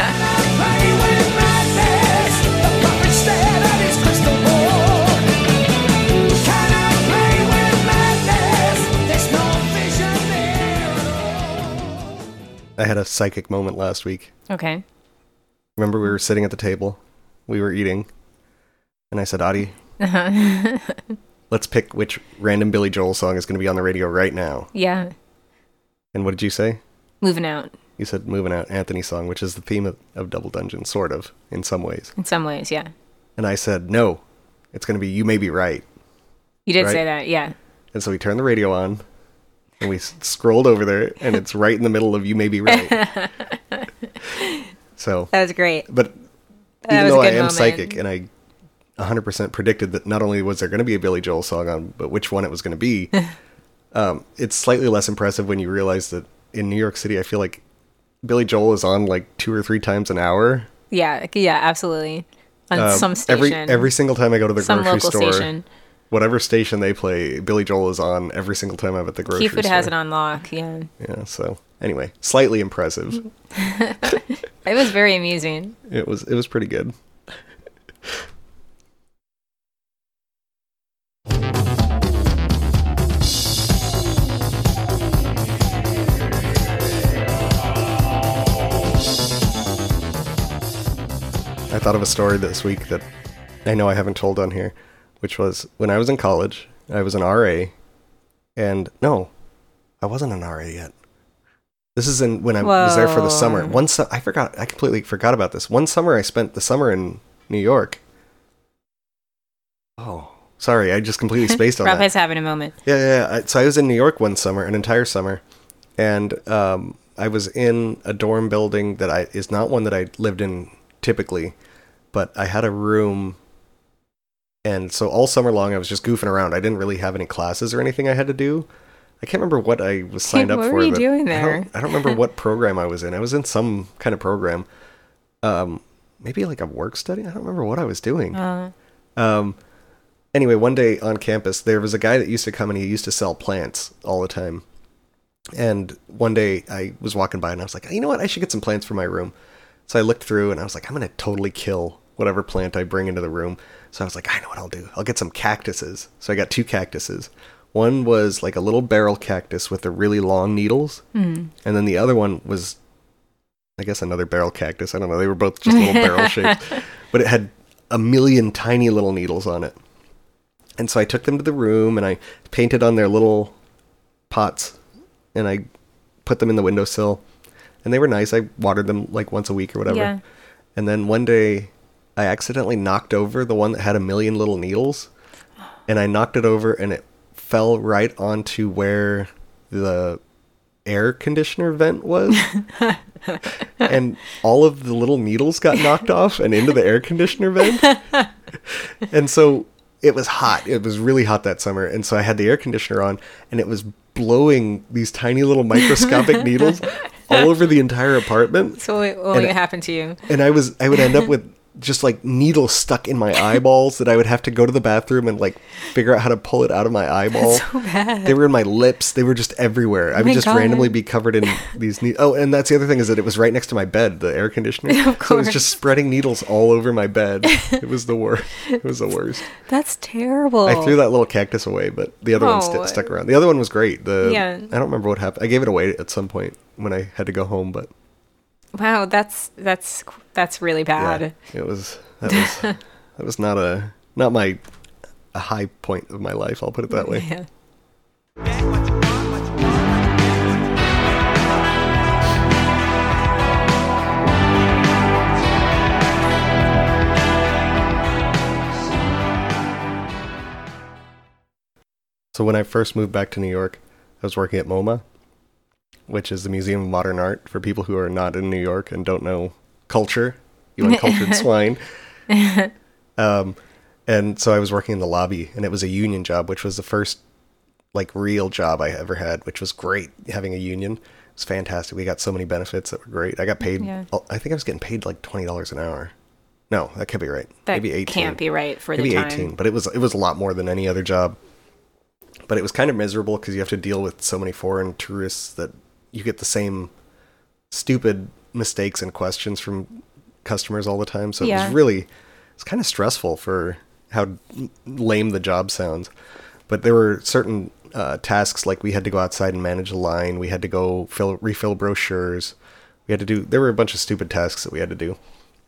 Play with madness, the puppet stared at his crystal ball. Can I play with madness? There's no vision there at all. I had a psychic moment last week. Okay. Remember, we were sitting at the table, we were eating, and I said, Adi, let's pick which random Billy Joel song is going to be on the radio right now. Yeah. And what did you say? Moving out You said Moving Out, Anthony's song, which is the theme of, of Double Dungeon, sort of, in some ways. in some ways. Yeah. And I said, no, it's going to be You May Be Right. You did Right. say that. Yeah. And so we turned the radio on, and we s- scrolled over there, and it's right in the middle of You May Be Right. So, That was great. but That even was a though I good am moment. psychic, and I one hundred percent predicted that not only was there going to be a Billy Joel song on, but which one it was going to be, um, it's slightly less impressive when you realize that in New York City, I feel like Billy Joel is on like two or three times an hour. Yeah. Yeah. Absolutely. On Um, some station. Every every single time I go to the some grocery local store, station. whatever station they play, Billy Joel is on every single time I'm at the grocery Keyfoot store. has it on lock. Yeah. Yeah. So anyway, slightly impressive. It was very amusing. It was it was pretty good. I thought of a story this week that I know I haven't told on here, which was when I was in college, I was an R A, and no, I wasn't an R A yet. This is in when I was there for the summer. Whoa. One su- I forgot, I completely forgot about this. One summer I spent the summer in New York. Oh, sorry, I just completely spaced on that. Rafi's having a moment. Yeah, yeah, yeah. I- So I was in New York one summer, an entire summer, and um, I was in a dorm building that I is not one that I lived in typically, but I had a room, and so all summer long I was just goofing around. I didn't really have any classes or anything I had to do. I can't remember what I was signed up What for. were you but doing I there? don't, I don't remember what program I was in. I was in some kind of program, um, maybe like a work study. I don't remember what I was doing. Uh, Um, anyway, one day on campus, there was a guy that used to come and he used to sell plants all the time. And one day I was walking by and I was like, you know what? I should get some plants for my room. So I looked through and I was like, I'm going to totally kill whatever plant I bring into the room. So I was like, I know what I'll do. I'll get some cactuses. So I got two cactuses. One was like a little barrel cactus with the really long needles. Mm. And then the other one was, I guess, another barrel cactus. I don't know. They were both just little barrel shapes. But it had a million tiny little needles on it. And so I took them to the room and I painted on their little pots. And I put them in the windowsill. And they were nice. I watered them like once a week or whatever. Yeah. And then one day I accidentally knocked over the one that had a million little needles. And I knocked it over and it fell right onto where the air conditioner vent was. And all of the little needles got knocked off and into the air conditioner vent. And so it was hot. It was really hot that summer. And so I had the air conditioner on and it was blowing these tiny little microscopic needles all over the entire apartment. So what, what And would it- happen to you? And I was I would end up with just like needles stuck in my eyeballs that I would have to go to the bathroom and like figure out how to pull it out of my eyeball. So bad. They were in my lips. They were just everywhere. I would my just God. randomly be covered in these needles. Oh, and that's the other thing is that it was right next to my bed, the air conditioner. Of So it was course. just spreading needles all over my bed. It was the worst. It was the worst. That's terrible. I threw that little cactus away, but the other one Oh. st- stuck around. The other one was great. The Yeah. I don't remember what happened. I gave it away at some point when I had to go home, but Wow, that's that's that's really bad. yeah, it was that was that was not a not my a high point of my life. I'll put it that way. Yeah. So when I first moved back to New York, I was working at MoMA, which is the Museum of Modern Art for people who are not in New York and don't know culture, you uncultured swine. Um, and so I was working in the lobby, and it was a union job, which was the first like real job I ever had, which was great. Having a union, it was fantastic. We got so many benefits that were great. I got paid. Yeah. I think I was getting paid like twenty dollars an hour. No, that can't be right. That Maybe eighteen. can't be right for Maybe the time. eighteen, but it was it was a lot more than any other job. But it was kind of miserable because you have to deal with so many foreign tourists that you get the same stupid mistakes and questions from customers all the time. So it Yeah. was really, it's kind of stressful for how lame the job sounds. But there were certain uh, tasks, like we had to go outside and manage a line. We had to go fill refill brochures. We had to do, there were a bunch of stupid tasks that we had to do.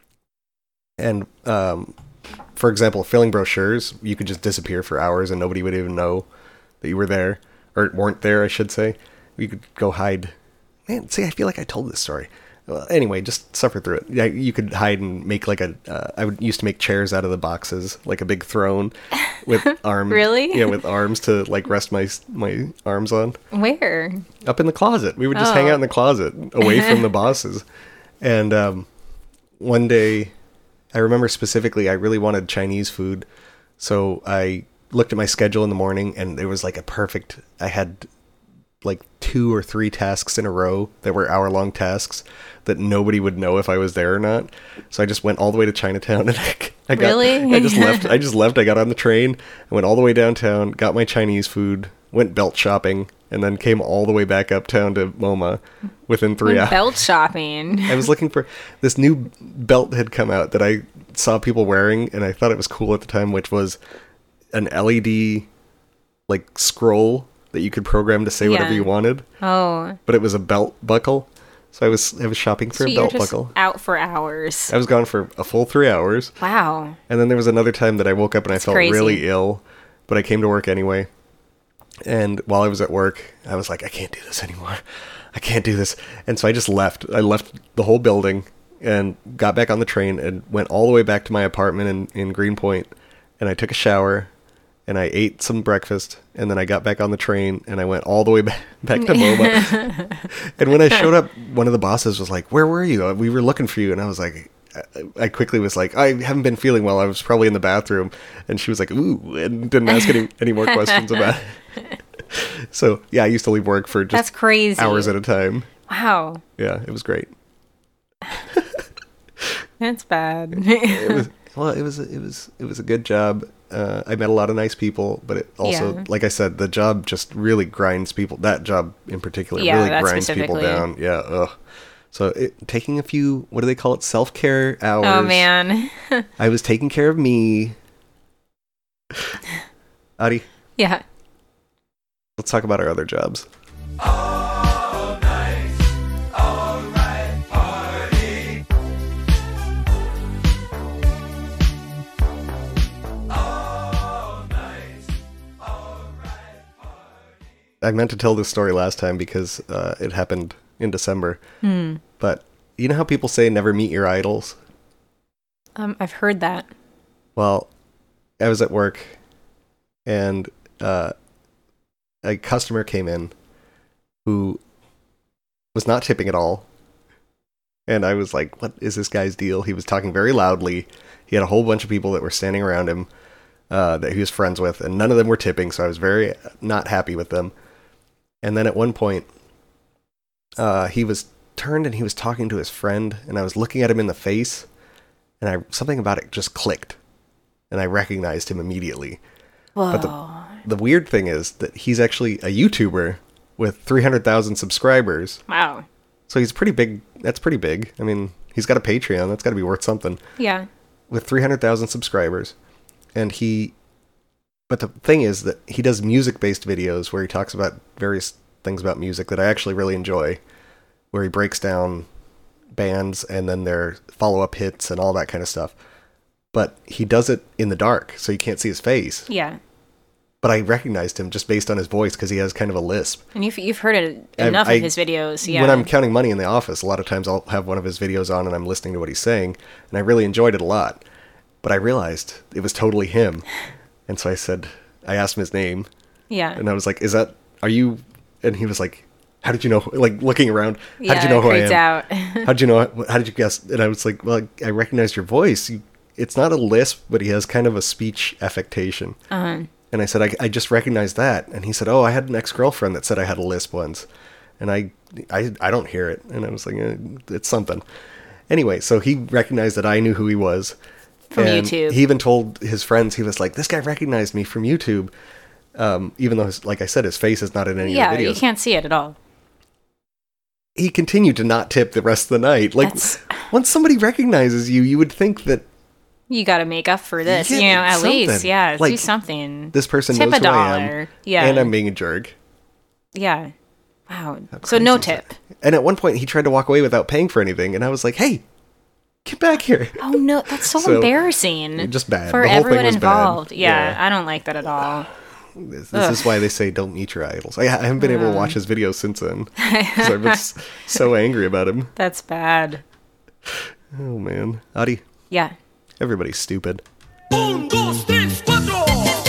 And um, for example, filling brochures, you could just disappear for hours and nobody would even know that you were there, or weren't there, I should say. You could go hide. Man, see, I feel like I told this story. Well, anyway, just suffer through it. Yeah, you could hide and make like a. Uh, I would used to make chairs out of the boxes, like a big throne, with arms. Really? Yeah, with arms to like rest my my arms on. Where? Up in the closet. We would just hang Oh. out in the closet, away from the bosses. And um, one day, I remember specifically, I really wanted Chinese food, so I looked at my schedule in the morning, and there was like a perfect. I had like two or three tasks in a row that were hour long tasks that nobody would know if I was there or not. So I just went all the way to Chinatown, and I, I got. Really? I just left. I just left. I got on the train. I went all the way downtown, got my Chinese food, went belt shopping, and then came all the way back uptown to MoMA within three hours. Belt shopping. I was looking for this new belt had come out that I saw people wearing, and I thought it was cool at the time, which was an L E D like scroll that you could program to say whatever Yeah. you wanted, Oh, but it was a belt buckle. So I was I was shopping for so a you're belt just buckle. out for hours. I was gone for a full three hours, Wow. and then there was another time that I woke up and I felt crazy. really ill, but I came to work anyway. And while I was at work, I was like, I can't do this anymore. I can't do this. And so I just left. I left the whole building and got back on the train and went all the way back to my apartment in, in Greenpoint. And I took a shower and I ate some breakfast. And then I got back on the train and I went all the way back, back to MoMA. And when I showed up, one of the bosses was like, where were you? We were looking for you. And I was like, I quickly was like, I haven't been feeling well. I was probably in the bathroom. And she was like, ooh, and didn't ask any, any more questions about it. So, yeah, I used to leave work for That's just crazy. hours at a time. Wow. Yeah, it was great. That's bad. It was, well, it was, it was, it was a good job. Uh, I met a lot of nice people, but it also, Yeah. like I said, the job just really grinds people. That job in particular Yeah, really that grinds people specifically. down. Yeah. Ugh. So it, taking a few, what do they call it? Self-care hours. Oh man. I was taking care of me. Adi, Yeah. let's talk about our other jobs. I meant to tell this story last time because uh, it happened in December. Hmm. But you know how people say never meet your idols? Um, I've heard that. Well, I was at work and uh, a customer came in who was not tipping at all. And I was like, what is this guy's deal? He was talking very loudly. He had a whole bunch of people that were standing around him uh, that he was friends with, and none of them were tipping, so I was very not happy with them. And then at one point, uh, he was turned and he was talking to his friend, and I was looking at him in the face, and I something about it just clicked, and I recognized him immediately. Whoa. But the, the weird thing is that he's actually a YouTuber with three hundred thousand subscribers. Wow. So he's pretty big. That's pretty big. I mean, he's got a Patreon. That's got to be worth something. Yeah. With three hundred thousand subscribers. And he... But the thing is that he does music-based videos where he talks about various things about music that I actually really enjoy. Where he breaks down bands and then their follow-up hits and all that kind of stuff. But he does it in the dark, so you can't see his face. Yeah. But I recognized him just based on his voice because he has kind of a lisp. And you've you've heard it I've- enough I- of his videos. Yeah. When I'm counting money in the office, a lot of times I'll have one of his videos on and I'm listening to what he's saying, and I really enjoyed it a lot. But I realized it was totally him. And so I said, I asked him his name, yeah. and I was like, is that, are you, and he was like, how did you know, like looking around, how yeah, did you know who I creeps am? out. How did you know, how did you guess? And I was like, well, I recognized your voice. You, it's not a lisp, but he has kind of a speech affectation. uh-huh. And I said, I, I just recognized that. And he said, oh, I had an ex-girlfriend that said I had a lisp once. And I, I, I don't hear it. And I was like, eh, it's something. Anyway, so he recognized that I knew who he was. From And YouTube. He even told his friends, he was like, this guy recognized me from YouTube. Um, even though, his, like I said, his face is not in any Yeah, of the videos. you can't see it at all. He continued to not tip the rest of the night. Like, That's- once somebody recognizes you, you would think that You got to make up for this. Yeah, you know, at something. least, yeah, Like, do something. this person Tip knows a who I am. dollar. Yeah. And I'm being a jerk. Yeah. Wow. So no crazy is tip. And at one point, he tried to walk away without paying for anything. And I was like, hey, get back here. Oh no, that's so, So, embarrassing. just bad. for The whole thing everyone was bad. involved. Yeah, Yeah. I don't like that at all. This, this is why they say don't meet your idols. I, I haven't been able to watch his videos since then. 'Cause I've been s- so angry about him. That's bad. Oh, man. Adi, Yeah. everybody's stupid. Un, dos, tres, cuatro.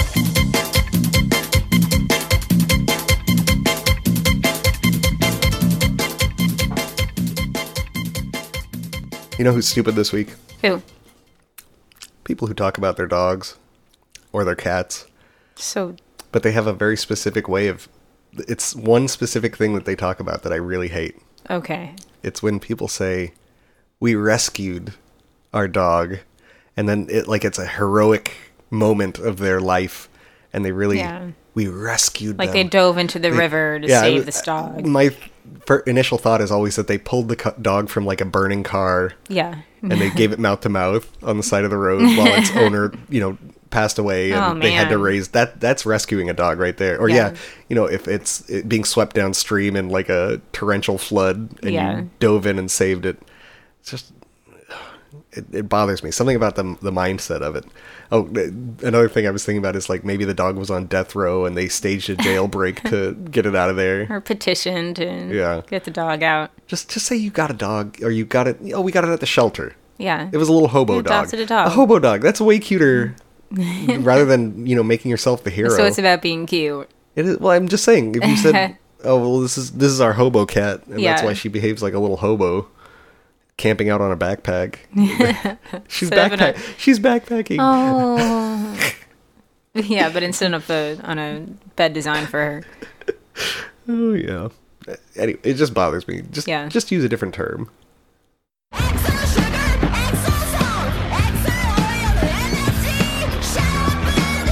You know who's stupid this week? Who? People who talk about their dogs or their cats, So but they have a very specific way of... It's one specific thing that they talk about that I really hate. okay. It's when people say, we rescued our dog, and then it like it's a heroic moment of their life, and they really, Yeah. we rescued Like them. they dove into the They- river to yeah, save I- this dog. My fir- initial thought is always that they pulled the co- dog from like a burning car, Yeah. and they gave it mouth to mouth on the side of the road while its owner, you know, passed away, and Oh, they had to man. raise that. That's rescuing a dog right there. Or yeah, Yeah. you know, if it's it being swept downstream in like a torrential flood, and Yeah. you dove in and saved it. It's just it, it bothers me. Something about the the mindset of it. Oh, th- another thing I was thinking about is like maybe the dog was on death row and they staged a jailbreak to get it out of there. Or petitioned to Yeah. get the dog out. Just just say you got a dog or you got it. Oh, we got it at the shelter. Yeah. It was a little hobo You dog. adopted a dog. hobo dog. That's way cuter. Rather than you know making yourself the hero. So it's about being cute. It is. Well, I'm just saying. If you said, "Oh, well, this is this is our hobo cat," and that's Yeah. why she behaves like a little hobo, camping out on a backpack. she's Instead of in a- backpack. She's backpacking. Oh. Yeah, but instead of a, on a bed designed for her. Oh yeah. Anyway, it just bothers me. Just Yeah. just use a different term. Extra sugar, extra salt, extra oil, energy. Shut up and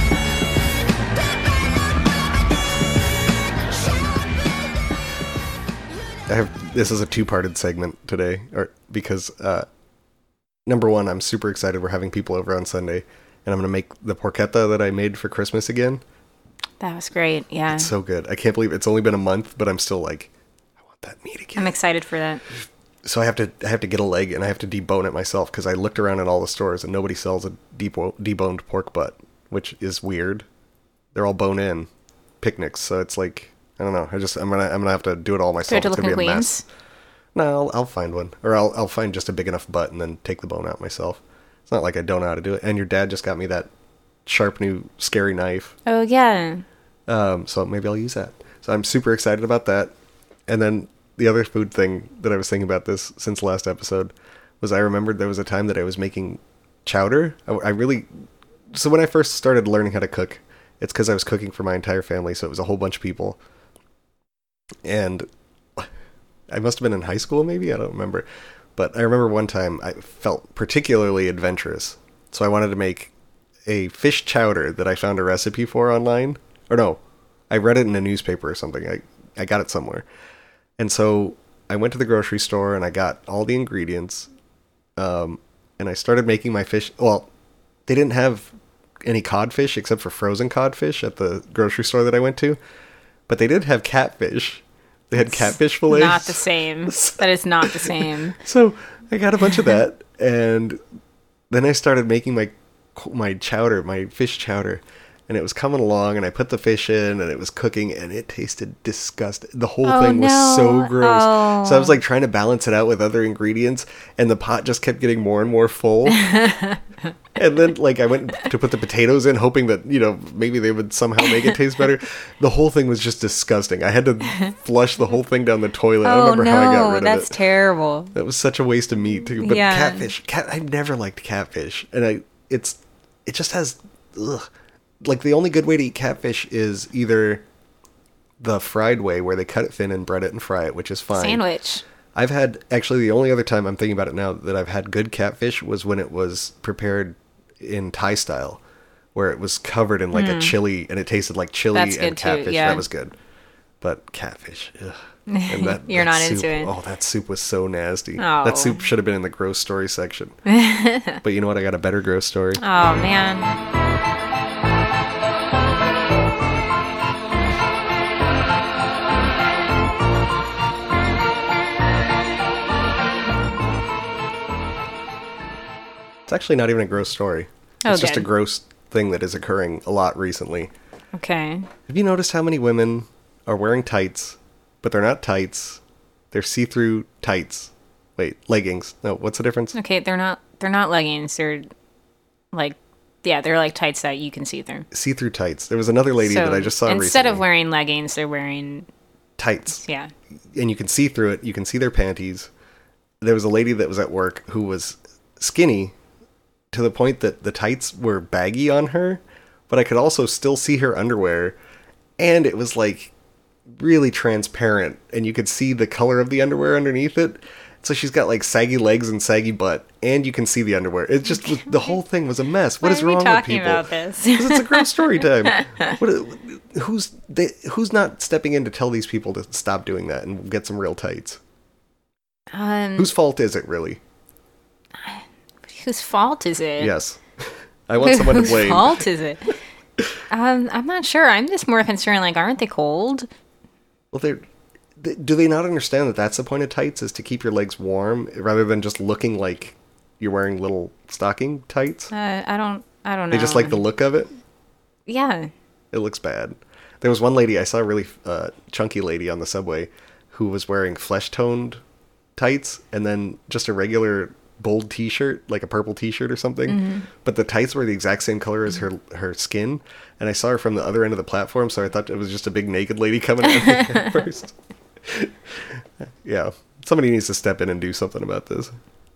I have this is a two-parted segment today, or because uh, number one, I'm super excited. We're having people over on Sunday, and I'm gonna make the porchetta that I made for Christmas again. That was great. Yeah. It's so good. I can't believe it's only been a month, but I'm still like, I want that meat again. I'm excited for that. So I have to I have to get a leg and I have to debone it myself because I looked around in all the stores and nobody sells a debo- deboned pork butt, which is weird. They're all bone in picnics, so it's like I don't know. I just I'm gonna I'm gonna have to do it all Do myself. it to It's look gonna in be a Queens. mess. No, I'll, I'll find one, or I'll I'll find just a big enough butt and then take the bone out myself. It's not like I don't know how to do it. And your dad just got me that sharp new scary knife, Oh yeah. um, so maybe I'll use that. So I'm super excited about that. And then the other food thing that I was thinking about this since last episode was I remembered there was a time that I was making chowder. I, I really, so when I first started learning how to cook, it's because I was cooking for my entire family, so it was a whole bunch of people. And I must have been in high school, maybe, I don't remember. But I remember one time I felt particularly adventurous, so I wanted to make a fish chowder that I found a recipe for online. Or no, I read it in a newspaper or something. I, I got it somewhere. And so I went to the grocery store and I got all the ingredients. Um, and I started making my fish. Well, they didn't have any codfish except for frozen codfish at the grocery store that I went to. But they did have catfish. They had catfish fillets. Not the same. That is not the same. So I got a bunch of that. And then I started making my my chowder, my fish chowder. And it was coming along, and I put the fish in, and it was cooking, and it tasted disgusting. The whole Oh, thing was no. so gross. Oh. So I was like trying to balance it out with other ingredients, and the pot just kept getting more and more full. And then, like, I went to put the potatoes in, hoping that, you know, maybe they would somehow make it taste better. The whole thing was just disgusting. I had to flush the whole thing down the toilet. I don't Oh remember how I got no, rid that's of it. terrible. That was such a waste of meat, too. But Yeah. catfish, cat, I've never liked catfish, and I, it's, it just has, ugh. Like, the only good way to eat catfish is either the fried way, where they cut it thin and bread it and fry it, which is fine. Sandwich. I've had, actually, the only other time I'm thinking about it now that I've had good catfish was when it was prepared in Thai style, where it was covered in, like, a chili, and it tasted like chili That's and good, too, catfish. yeah. That was good. But catfish, ugh. And that, You're that not soup, into it. Oh, that soup was so nasty. Oh. That soup should have been in the gross story section. But you know what? I got a better gross story. Oh man. It's actually not even a gross story. Oh, It's just a good. gross thing that is occurring a lot recently. Okay. Have you noticed how many women are wearing tights, but they're not tights? They're see-through tights. Wait, leggings. No, what's the difference? Okay, they're not they're not leggings. They're like yeah, they're like tights that you can see through. See-through tights. There was another lady So that I just saw instead recently. of wearing leggings, they're wearing tights. yeah. And you can see through it. You can see their panties. There was a lady that was at work who was skinny to the point that the tights were baggy on her, but I could also still see her underwear, and it was like really transparent, and you could see the color of the underwear underneath it. So she's got like saggy legs and saggy butt, and you can see the underwear. It just was, the whole thing was a mess. What Why is are we wrong with talking people? about this? 'Cause it's a gross story time. What, who's they, who's not stepping in to tell these people to stop doing that and get some real tights? Um, Whose fault is it, really? whose fault is it? Yes. I want someone to Whose blame. fault is it? um, I'm not sure. I'm just more concerned. Like, aren't they cold? Well, they're, they, do they not understand that that's the point of tights, is to keep your legs warm, rather than just looking like you're wearing little stocking tights? Uh, I don't. I don't know. They just like the look of it? Yeah. It looks bad. There was one lady, I saw a really uh, chunky lady on the subway who was wearing flesh-toned tights and then just a regular bold t-shirt, like a purple t-shirt or something. Mm-hmm. But the tights were the exact same color as her her skin. And I saw her from the other end of the platform, so I thought it was just a big naked lady coming at me at first. Yeah. Somebody needs to step in and do something about this.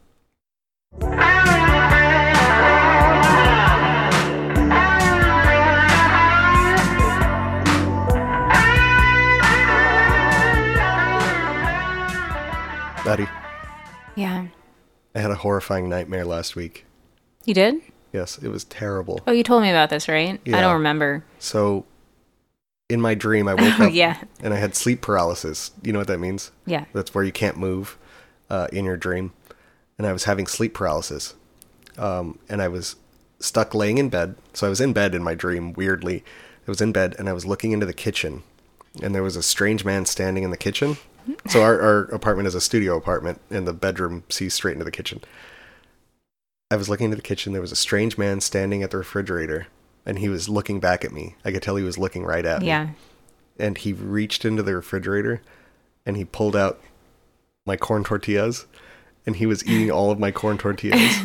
Maddie, Yeah. I had a horrifying nightmare last week. You did? Yes, it was terrible. Oh, you told me about this, right? Yeah. I don't remember. So, in my dream, I woke up Yeah. and I had sleep paralysis. You know what that means? Yeah. That's where you can't move uh, in your dream. And I was having sleep paralysis. Um, and I was stuck laying in bed. So I was in bed in my dream, weirdly. I was in bed and I was looking into the kitchen. And there was a strange man standing in the kitchen. So our, our apartment is a studio apartment, and the bedroom sees straight into the kitchen. I was looking into the kitchen. There was a strange man standing at the refrigerator, and he was looking back at me. I could tell he was looking right at me. Yeah. And he reached into the refrigerator, and he pulled out my corn tortillas, and he was eating all of my corn tortillas.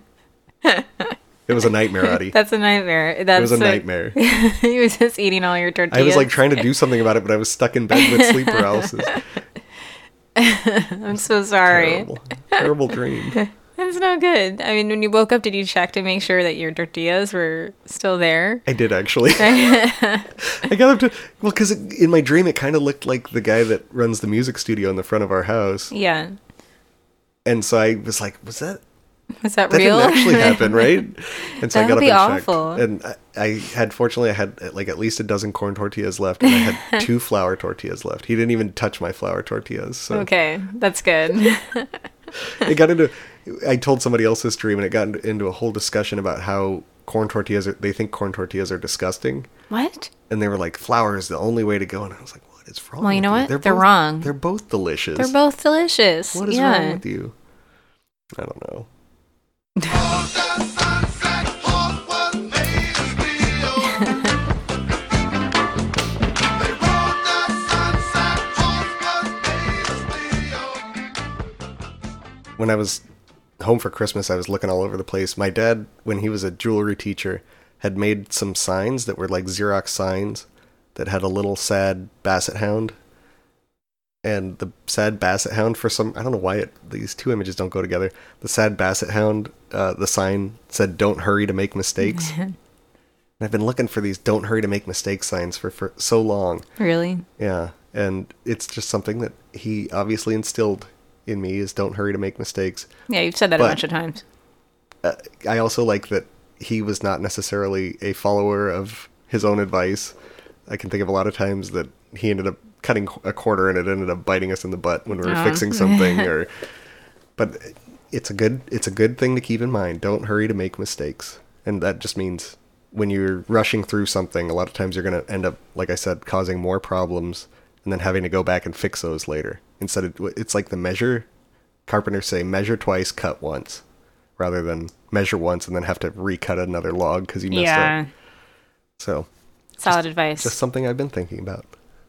It was a nightmare, Audie. That's a nightmare. That's It was a nightmare. He was just eating all your tortillas. I was like trying to do something about it, but I was stuck in bed with sleep paralysis. I'm so sorry. Terrible, terrible dream. That's no good. I mean, when you woke up, did you check to make sure that your tortillas were still there? I did actually. I got up to well, because in my dream it kind of looked like the guy that runs the music studio in the front of our house, Yeah. and so I was like, "Was that Was that, that real? didn't actually happen, right?" And so That I got would up be and awful. checked, and I, I had fortunately I had uh, like at least a dozen corn tortillas left, and I had two flour tortillas left. He didn't even touch my flour tortillas. So Okay, that's good. it got into. I told somebody else this dream, and it got into, into a whole discussion about how corn tortillas are. They think corn tortillas are disgusting. What? And they were like, flour is the only way to go. And I was like, what is wrong Well, you with know you? what? They're both, wrong. They're both delicious. They're both delicious. What is yeah. wrong with you? I don't know. When I was home for Christmas, I was looking all over the place. My dad, when he was a jewelry teacher, had made some signs that were like Xerox signs that had a little sad basset hound. And the sad basset hound, for some, I don't know why it, these two images don't go together. The sad basset hound, uh, the sign said, "Don't hurry to make mistakes." And I've been looking for these "Don't hurry to make mistakes" signs for, for so long. Really? Yeah. And it's just something that he obviously instilled in me is don't hurry to make mistakes. Yeah, you've said that But- a bunch of times. Uh, I also like that he was not necessarily a follower of his own advice. I can think of a lot of times that he ended up cutting a quarter and it ended up biting us in the butt when we were Oh. fixing something or but it's a good it's a good thing to keep in mind. Don't hurry to make mistakes. And that just means when you're rushing through something, a lot of times you're going to end up, like I said, causing more problems and then having to go back and fix those later. Instead of, it's like the measure, carpenters say, measure twice, cut once, rather than measure once and then have to recut another log because you messed Yeah. up. So, Solid advice. just something I've been thinking about.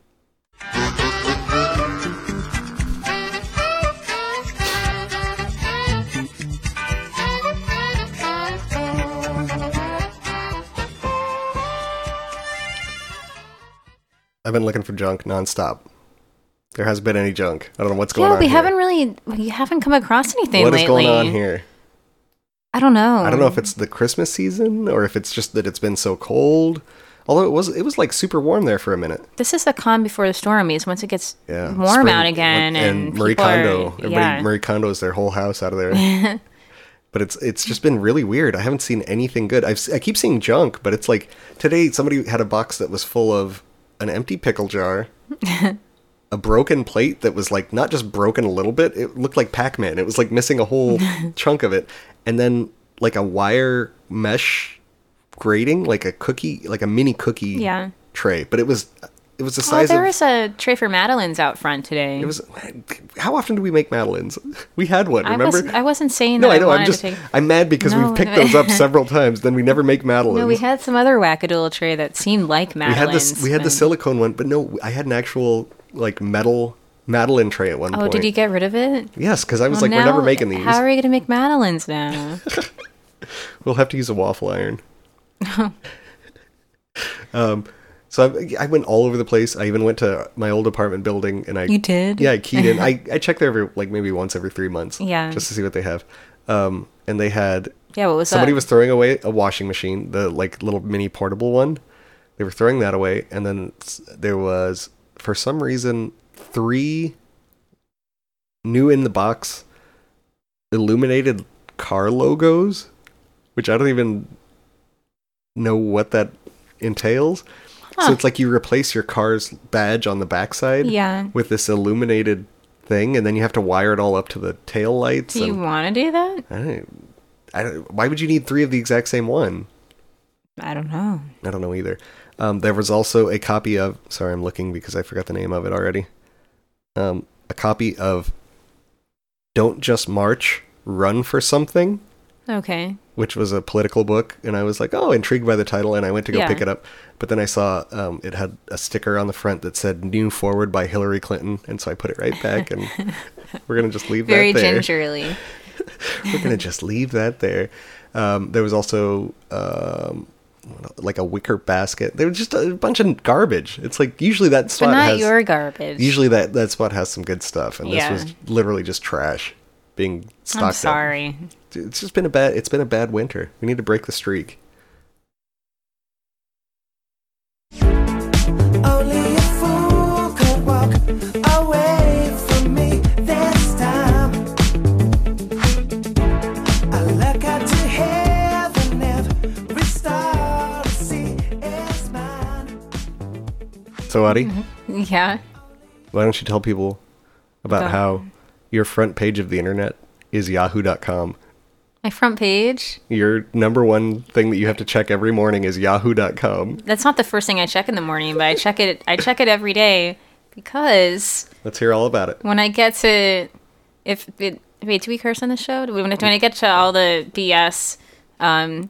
I've been looking for junk nonstop. There hasn't been any junk. I don't know what's going yeah, on we here. haven't really, we haven't come across anything What is lately. going on here? I don't know. I don't know if it's the Christmas season or if it's just that it's been so cold. Although it was it was like super warm there for a minute. This is the calm before the storm. Is once it gets Yeah. warm Spring- out again, and, and Marie people are- Kondo. Everybody yeah. Marie Kondo's their whole house out of there. But it's it's just been really weird. I haven't seen anything good. I've, I keep seeing junk, but it's like today somebody had a box that was full of an empty pickle jar, a broken plate that was like not just broken a little bit, it looked like Pac-Man. It was like missing a whole chunk of it. And then like a wire mesh grating, like a cookie, like a mini cookie Yeah. tray. But it was it was the Oh, size there of was a tray for Madeline's out front today. it was. How often do we make madeleines? We had one, I remember? wasn't, I wasn't saying no, that I know. wanted I'm just. to take. I'm mad because No. we've picked those up several times. Then we never make madeleines. No, we had some other wackadoodle tray that seemed like we Madeline's. had this. We had the but- silicone one, but no, I had an actual like metal Madeline tray at one Oh, point. did you get rid of it? Yes, because I was Well, like, we're never now- making these. How are you going to make Madeline's now? We'll have to use a waffle iron. um, so I, I went all over the place. I even went to my old apartment building, and I You did? Yeah, I keyed in. I I check there every like maybe once every three months. Yeah. just to see what they have. Um, and they had Yeah, what was somebody that? was throwing away a washing machine, the like little mini portable one. They were throwing that away, and then s- there was for some reason three new in the box illuminated car logos, which I don't even know what that entails. So it's like you replace your car's badge on the backside Yeah. with this illuminated thing, and then you have to wire it all up to the tail lights. Do you and want to do that? I don't, I don't, why would you need three of the exact same one? I don't know. I don't know either. Um, there was also a copy of, sorry, I'm looking because I forgot the name of it already. Um, a copy of Don't Just March, Run for Something, Okay. which was a political book, and I was like, oh, intrigued by the title, and I went to go Yeah. pick it up. But then I saw um, it had a sticker on the front that said "New Forward" by Hillary Clinton, and so I put it right back, and we're gonna just leave Very that there. gingerly. We're gonna just leave that there. Um, there was also um, like a wicker basket. There was just a bunch of garbage. It's like usually that But spot not has your garbage. usually that that spot has some good stuff, and Yeah. this was literally just trash being stocked I'm up. sorry. It's just been a bad. It's been a bad winter. We need to break the streak. Only a fool could walk away from me this time. I look out to heaven, every star to see is mine. So, Adi, Yeah. why don't you tell people about Go. how your front page of the internet is yahoo dot com? My front page. Your number one thing that you have to check every morning is yahoo dot com. That's not the first thing I check in the morning, but I check it. I check it every day because Let's hear all about it. when I get to, if it, wait, do we curse on the show? Do we, when, when I get to all the B S, um,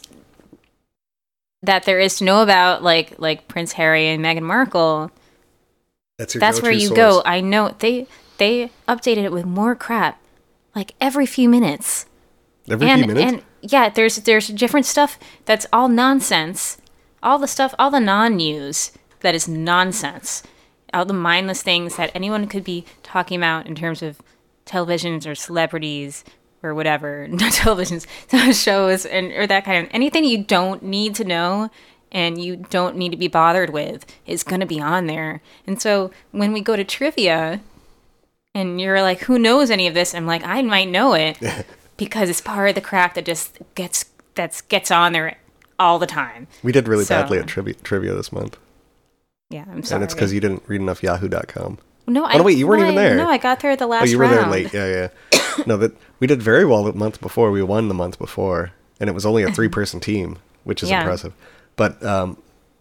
that there is to know about, like like Prince Harry and Meghan Markle, That's your that's where go-to you source. go. I know they they updated it with more crap, like every few minutes. Every and few minutes. and yeah, there's there's different stuff that's all nonsense. All the stuff, all the non-news that is nonsense. All the mindless things that anyone could be talking about in terms of televisions or celebrities or whatever, not televisions, shows and or that kind of anything you don't need to know and you don't need to be bothered with is going to be on there. And so when we go to trivia and you're like, who knows any of this? I'm like, I might know it. Because it's part of the crap that just gets that's gets on there all the time. We did really So- badly at trivia, trivia this month. Yeah, I'm sorry. And it's because you didn't read enough yahoo dot com. no, Oh, no, wait, you weren't no, even I- there. No, I got there at the last Oh, you were round. there late. Yeah, yeah. No, that we did very well the month before. We won the month before, and it was only a three-person team, which is Yeah. impressive. But um,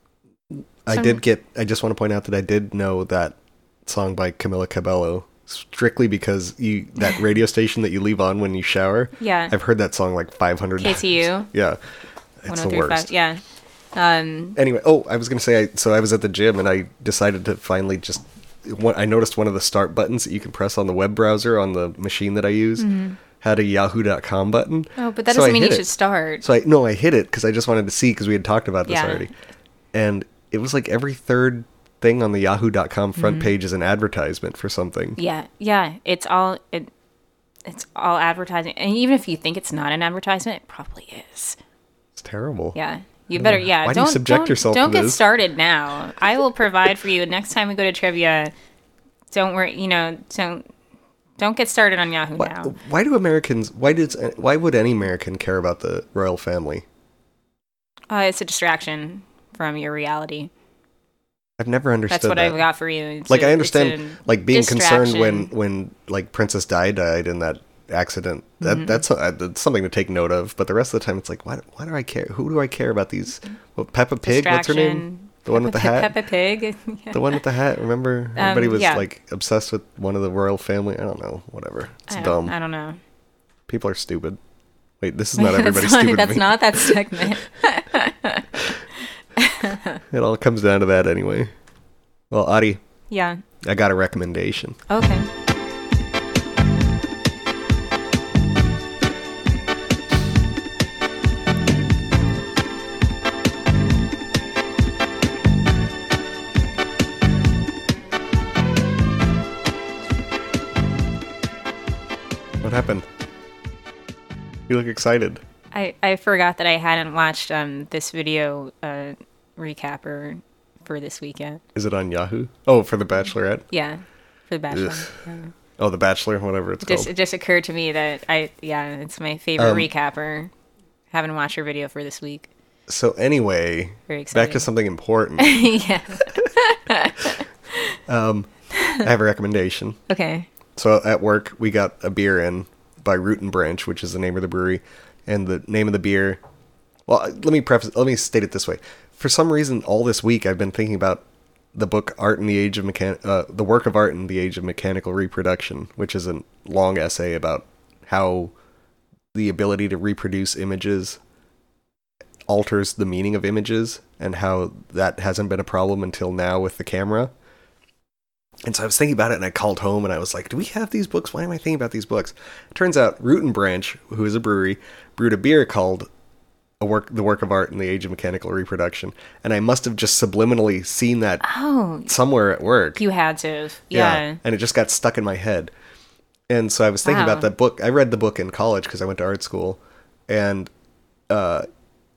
I Some- did get. I just want to point out that I did know that song by Camila Cabello strictly because you that radio station that you leave on when you shower. Yeah. I've heard that song like five hundred K T U. times. Yeah, it's the one oh three point five worst. Yeah. Um, Anyway, oh, I was gonna say, I, so I was at the gym and I decided to finally just. One, I noticed one of the start buttons that you can press on the web browser on the machine that I use had a yahoo dot com button. Mm-hmm. oh, but that So I doesn't mean you hit should it. start. So I no, I hit it because I just wanted to see because we had talked about this Yeah. already, and it was like every third thing on the yahoo dot com front page is an advertisement for something. yeah, yeah. It's all it. It's all advertising, and even if you think it's not an advertisement, it probably is. It's terrible. Yeah. You better, yeah. Why do you don't subject don't, yourself to Don't get this? started now. I will provide for you next time we go to trivia. Don't worry, you know. Don't don't get started on Yahoo Why, now. why do Americans? Why does? Why would any American care about the royal family? Uh, it's a distraction from your reality. I've never understood That's what that. I've got for you. It's Like a- I it's understand, a like being concerned when distraction. when like Princess Di died in that accident. That Mm-hmm. that's, uh, that's something to take note of. But the rest of the time, it's like, why? Why do I care? Who do I care about these? Well, Peppa Pig. What's her name? Distraction. The one with the Peppa- hat. Peppa Pig. Yeah. The one with the hat. Remember, everybody was yeah. like obsessed with one of the royal family. I don't know. Whatever. It's I dumb. don't, I don't know. People are stupid. Wait, this is not everybody that's not, stupid. that's me. not that segment. It all comes down to that anyway. Well, Adi, Yeah. I got a recommendation. Okay. What happened? You look excited. I, I forgot that I hadn't watched um this video uh recapper for this weekend. Is it on Yahoo? Oh, for The Bachelorette? Yeah, for the Bachelor. Ugh. Yeah. Oh, The Bachelor, whatever it's Just called. it just occurred to me that I yeah, it's my favorite Um, recapper. Haven't watched her video for this week. So anyway, Very back exciting. to something important. Yeah. I have a recommendation. Okay. So at work, we got a beer in by Root and Branch, which is the name of the brewery, and the name of the beer. Well, let me preface. Let me state it this way. For some reason, all this week, I've been thinking about the book "Art in the Age of Mechan," uh, the work of art in the age of mechanical reproduction, which is a long essay about how the ability to reproduce images alters the meaning of images, and how that hasn't been a problem until now with the camera. And so I was thinking about it, and I called home, and I was like, do we have these books? Why am I thinking about these books? Turns out Root and Branch, who is a brewery, brewed a beer called a work, The Work of Art in the Age of Mechanical Reproduction. And I must have just subliminally seen that Oh, somewhere at work. you had to. Yeah. And it just got stuck in my head. And so I was thinking Wow. about that book. I read the book in college because I went to art school. And uh,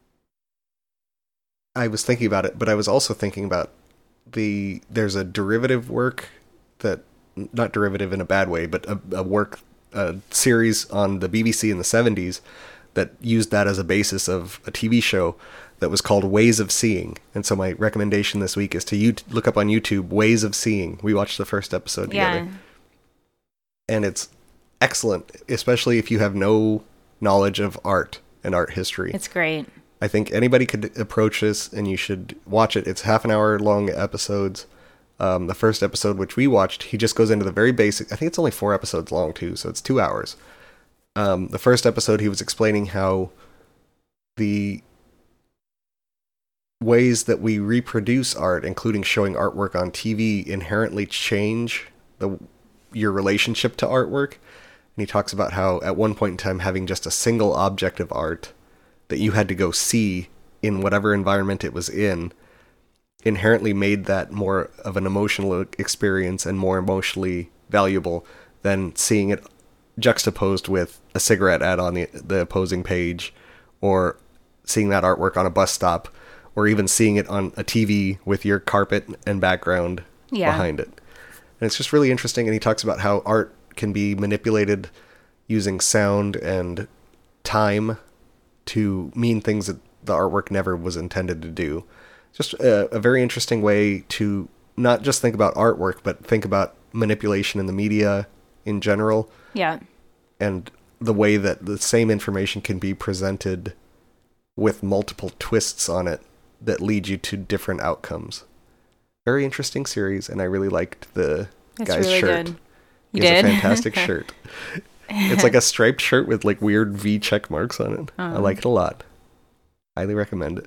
I was thinking about it, but I was also thinking about the there's a derivative work that, not derivative in a bad way, but a, a work a series on the B B C in the seventies that used that as a basis of a T V show that was called Ways of Seeing. And so my recommendation this week is to you look up on YouTube Ways of Seeing. We watched the first episode together. Yeah. And it's excellent, especially if you have no knowledge of art and art history. It's great. I think anybody could approach this, and you should watch it. It's half an hour long episodes. Um, the first episode, which we watched, he just goes into the very basic. I think it's only four episodes long too, so it's two hours. Um, the first episode, he was explaining how the ways that we reproduce art, including showing artwork on T V, inherently change the your relationship to artwork. And he talks about how at one point in time, having just a single object of art that you had to go see in whatever environment it was in inherently made that more of an emotional experience and more emotionally valuable than seeing it juxtaposed with a cigarette ad on the, the opposing page, or seeing that artwork on a bus stop, or even seeing it on a T V with your carpet and background Yeah. behind it. And it's just really interesting. And he talks about how art can be manipulated using sound and time to mean things that the artwork never was intended to do. Just a, a very interesting way to not just think about artwork, but think about manipulation in the media in general, Yeah. and the way that the same information can be presented with multiple twists on it that lead you to different outcomes. Very interesting series, and I really liked the It's guy's really shirt. good. He You has did? a fantastic shirt. It's like a striped shirt with like weird V check marks on it. I Oh. like it a lot. Highly recommend it.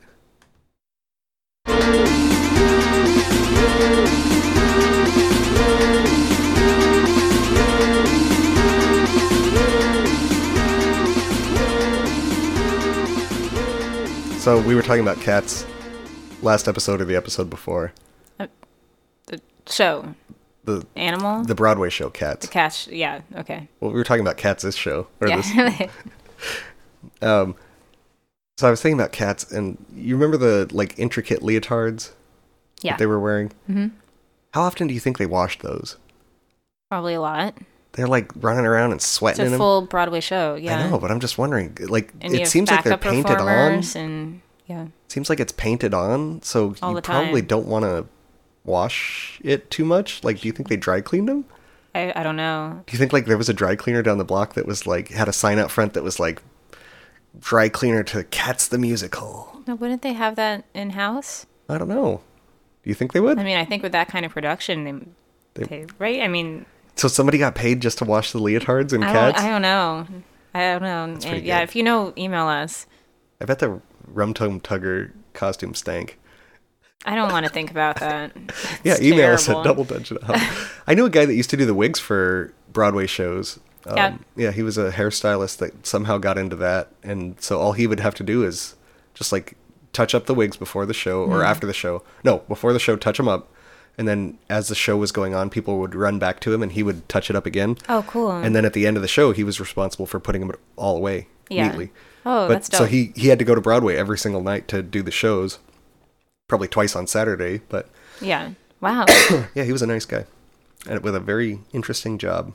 So we were talking about cats last episode or the episode before. The show. The Animal? the Broadway show Cats. Catch. Yeah. Okay. Well, we were talking about Cats this show. Or this Yeah. Um, so I was thinking about cats, and you remember the like intricate leotards yeah. that they were wearing? hmm How often do you think they washed those? Probably a lot. They're like running around and It's sweating a in them. full Broadway show. Yeah. I know, but I'm just wondering. Like, And you it have seems like they're backup painted on. performers And yeah. Seems like it's painted on, so All you the probably time. don't want to wash it too much. Like, do you think they dry cleaned them? I, I don't know. Do you think like there was a dry cleaner down the block that was like had a sign out front that was like dry cleaner to Cats the Musical? No, wouldn't they have that in house? I don't know. Do you think they would? I mean, I think with that kind of production, they, They- they right? I mean, So somebody got paid just to wash the leotards and I cats? don't, I don't know. I don't know. pretty And, yeah, good. if you know, email us. I bet the Rum Tum Tugger costume stank. I don't want to think about that. Yeah, It's email us at terrible. double dungeon. I knew a guy that used to do the wigs for Broadway shows. Um, Yeah. Yeah, he was a hairstylist that somehow got into that. And so all he would have to do is just like touch up the wigs before the show or Mm. after the show. No, before the show, touch them up. And then as the show was going on, people would run back to him and he would touch it up again. Oh, cool. And then at the end of the show, he was responsible for putting them all away Yeah. neatly. Oh, but that's dope. so he he had to go to Broadway every single night to do the shows, probably twice on Saturday. But Yeah. Wow. yeah, he was a nice guy, and with a very interesting job.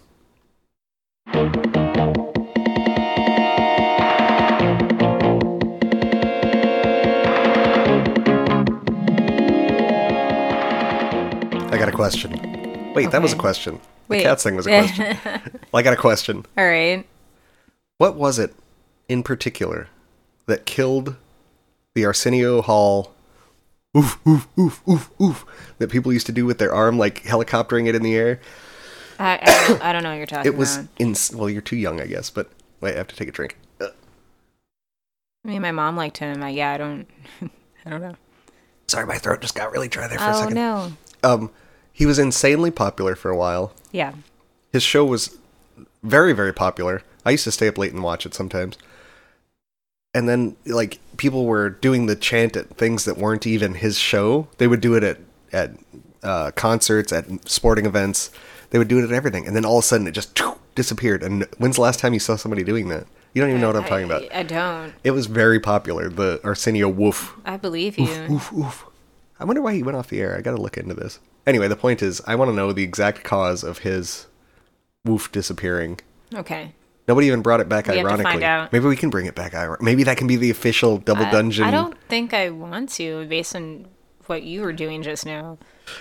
question. Wait, that was a Okay. question. Wait. The cats thing was a question. Well, I got a question. All right. What was it in particular that killed the Arsenio Hall oof, oof, oof, oof, oof that people used to do with their arm, like helicoptering it in the air? I, I, don't, I don't know what you're talking It was about. in. Well, you're too young, I guess. But wait, I have to take a drink. Uh, I mean, my mom liked him. I, yeah, I don't. I don't know. Sorry, my throat just got really dry there for a Oh second. no. Um, he was insanely popular for a while. Yeah. His show was very, very popular. I used to stay up late and watch it sometimes. And then, like, people were doing the chant at things that weren't even his show. They would do it at at uh, concerts, at sporting events. They would do it at everything. And then all of a sudden, it just disappeared. And when's the last time you saw somebody doing that? You don't even know what I'm I, talking about. I don't. It was very popular, the Arsenio Woof. I believe you. Oof, oof. I wonder why he went off the air. I gotta look into this. Anyway, the point is, I want to know the exact cause of his woof disappearing. Okay. Nobody even brought it back, We have to ironically. find out. Maybe we can bring it back. ir- Maybe that can be the official Double I- Dungeon. I don't think I want to, based on what you were doing just now.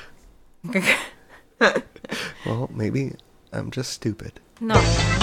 Well, maybe I'm just stupid. No.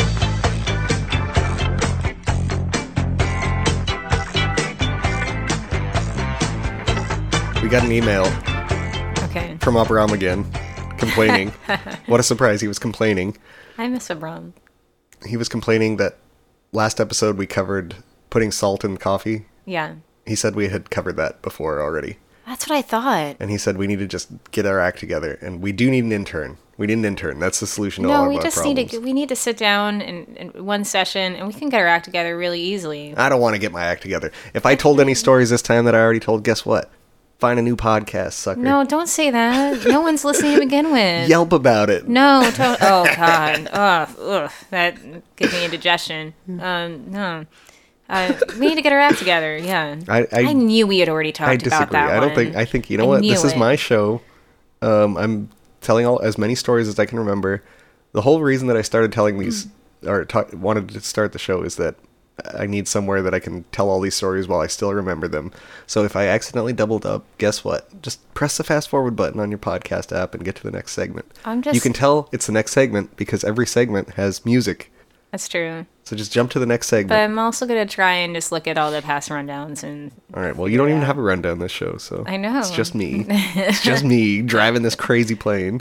We got an email Okay. from Abram again, complaining. What a surprise, he was complaining. I miss Abram. He was complaining that last episode we covered putting salt in coffee. Yeah. He said we had covered that before already. That's what I thought. And he said we need to just get our act together. And we do need an intern. We need an intern. That's the solution to all No, of we our just problems. need to we need to sit down in, in one session and we can get our act together really easily. I don't want to get my act together. If I told any stories this time that I already told, guess what? Find a new podcast, sucker. No, don't say that. No one's listening to begin with. Yelp about it. No, to- oh god, ugh, ugh, that gives me indigestion. Um, no, uh, we need to get our act together. Yeah, I- I- I knew we had already talked I about disagree. that I don't one. think. I think you know I what. knew This is it. my show. Um, I'm telling all as many stories as I can remember. The whole reason that I started telling these, or ta- wanted to start the show, is that I need somewhere that I can tell all these stories while I still remember them. So if I accidentally doubled up, guess what? Just press the fast forward button on your podcast app and get to the next segment. I'm You just- can tell it's the next segment because every segment has music. That's true. So just jump to the next But segment. I'm also gonna try and just look at all the past rundowns and All right. Well, you don't even Yeah. have a rundown this show, so I know. it's just me. It's just me driving this crazy plane.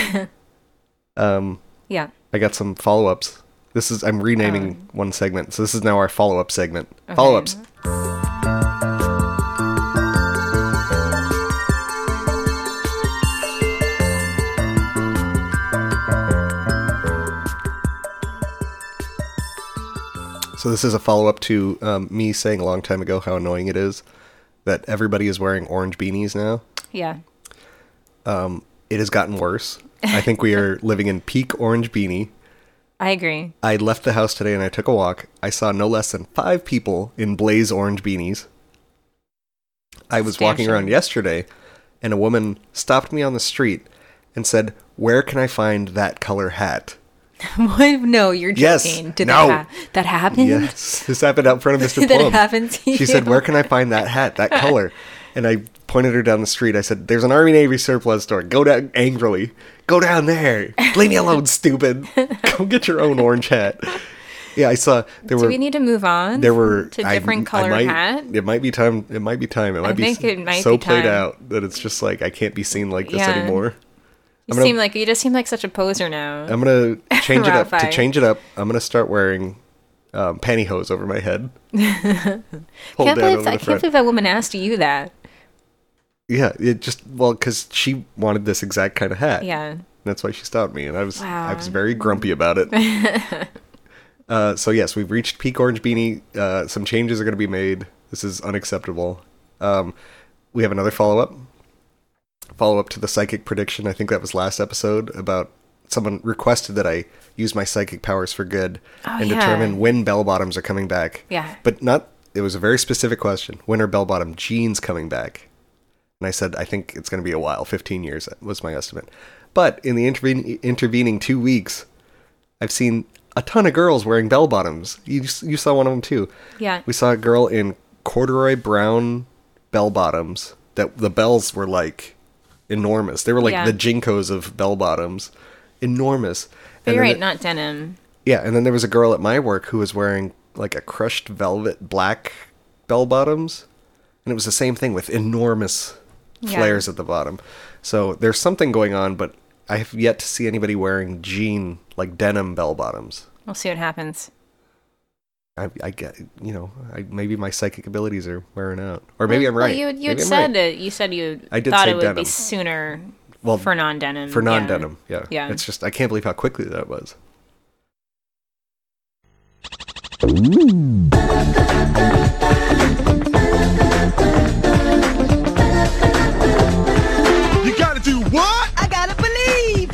Um, yeah. I got some follow-ups. This is I'm renaming Oh. one segment, so this is now our follow-up segment. Follow-ups. So this is a follow-up to um, me saying a long time ago how annoying it is that everybody is wearing orange beanies now. Yeah. It has gotten worse. I think we are living in peak orange beanie. I agree. I left the house today and I took a walk. I saw no less than five people in blaze orange beanies. I was walking Substantial. around yesterday and a woman stopped me on the street and said, "Where can I find that color hat?" What? No, you're Yes. joking. Did No. that, ha- that happen? Yes, this happened out front of Mister That Plum. happened to She you? said, "Where can I find that hat, that color?" And I pointed her down the street. I said, "There's an Army Navy surplus store. Go down angrily. Go down there. Leave me alone, stupid. Go get your own orange hat." Yeah, I saw there Do were we need to move on? there were to I- different I color might- hat? It might be time. It might be time. It might be think s- it might so be played time. out that it's just like I can't be seen like this Yeah. anymore. You gonna- seem like you just seem like such a poser now. I'm gonna change it up. To Raphael. change it up, I'm gonna start wearing um, pantyhose over my head. Hold can't down believe over that, I the can't front. believe that woman asked you that. Yeah, it just well because she wanted this exact kind of hat. Yeah. That's why she stopped me, and I was I was Wow. very grumpy about it. uh, so yes, we've reached peak orange beanie. Uh, some changes are going to be made. This is unacceptable. Um, we have another follow up. Follow up to the psychic prediction. I think that was last episode about someone requested that I use my psychic powers for good Oh, and yeah. determine when bell bottoms are coming back. Yeah. But not. It was a very specific question. When are bell bottom jeans coming back? And I said, I think it's going to be a while. fifteen years was my estimate. But in the interven- intervening two weeks, I've seen a ton of girls wearing bell bottoms. You, you saw one of them too. Yeah. We saw a girl in corduroy brown bell bottoms that the bells were like enormous. They were like Yeah. the Jinkos of bell bottoms. Enormous. But And you're then right, it- not denim. Yeah, and then there was a girl at my work who was wearing like a crushed velvet black bell bottoms, and it was the same thing with enormous Yeah. flares at the bottom. So there's something going on, but I have yet to see anybody wearing jean like denim bell bottoms. We'll see what happens. I, I get, you know, I, maybe my psychic abilities are wearing out, or maybe I'm Well, right. You you Maybe had I'm said right. it. You said you I did thought say it would denim. be sooner Well, for non-denim. for yeah. non-denim. Yeah. Yeah. It's just I can't believe how quickly that was. You gotta do what? I gotta believe.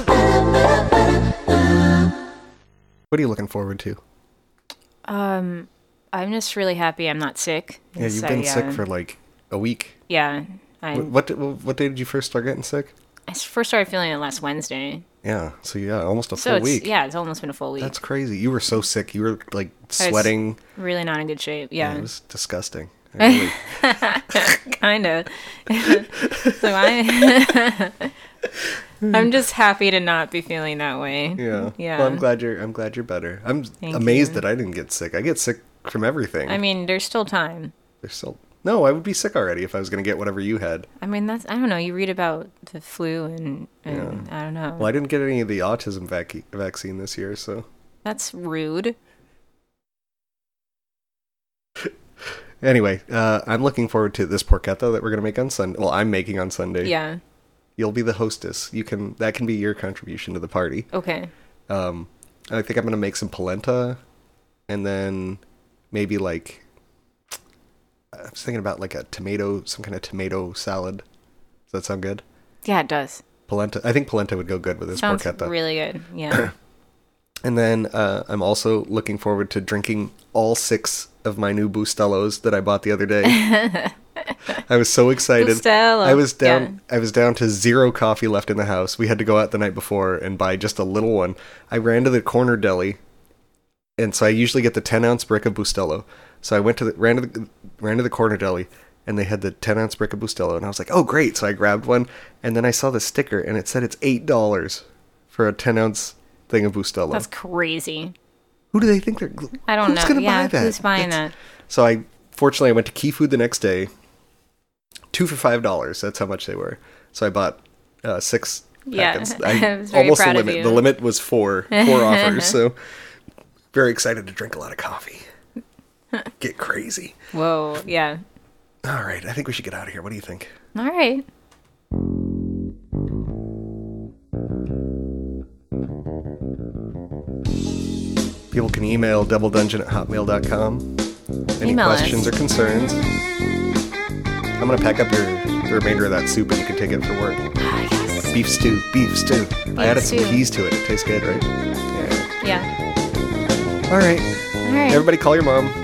What are you looking forward to? Um, I'm just really happy I'm not sick. Yeah, It's, you've been I, sick uh, for like a week. Yeah, I What, what did- what day did you first start getting sick? I s- first started feeling it last Wednesday. Yeah, so yeah, almost a So full it's week. yeah, it's almost been a full week. That's crazy. You were so sick. You were like I was sweating. really not in good shape. Yeah, Yeah, it was disgusting. I really- kind of. So I, I'm just happy to not be feeling that way. yeah. Yeah. Well, I'm glad you're. I'm glad you're better. I'm Thank amazed you. that I didn't get sick. I get sick from everything. I mean, there's still time. There's still no. I would be sick already if I was gonna get whatever you had. I mean, that's I don't know. You read about the flu and, and I don't know. Well, I didn't get any of the autism vac- vaccine this year, so That's rude. anyway, uh, I'm looking forward to this porchetta that we're gonna make on Sunday. Well, I'm making on Sunday. Yeah. You'll be the hostess. You can that can be your contribution to the party. Okay. Um, I think I'm gonna make some polenta, and then maybe like I was thinking about like a tomato, some kind of tomato salad. Does that sound good? Yeah, it does. Polenta. I think polenta would go good with this Sounds porchetta. really good. Yeah. And then uh, I'm also looking forward to drinking all six of my new Bustellos that I bought the other day. I was so excited. Bustelo, I was down. I was down to zero coffee left in the house. We had to go out the night before and buy just a little one. I ran to the corner deli, and so I usually get the ten ounce brick of Bustelo. So I went to the ran to the ran to the corner deli, and they had the ten ounce brick of Bustelo, and I was like, "Oh, great!" So I grabbed one, and then I saw the sticker, and it said it's eight dollars for a ten ounce thing of Bustelo. That's crazy. Who do they think they're? I don't who's know. Gonna Yeah, buy that? who's buying That's- that? So I fortunately I went to Key Food the next day. Two for five dollars. That's how much they were. So I bought uh, six Yeah, packets. I was very almost proud the of limit. you. The limit was four four offers. So very excited to drink a lot of coffee. Get crazy. Whoa. Yeah. All right, I think we should get out of here. What do you think? All right. People can email doubledungeon at hotmail dot com. Any Email us. questions or concerns? I'm gonna pack up your the remainder of that soup and you can take it for work. Beef stew, beef stew. I added some stew. peas to it. It tastes good, right? Yeah. Yeah. All right. All right. Everybody call your mom.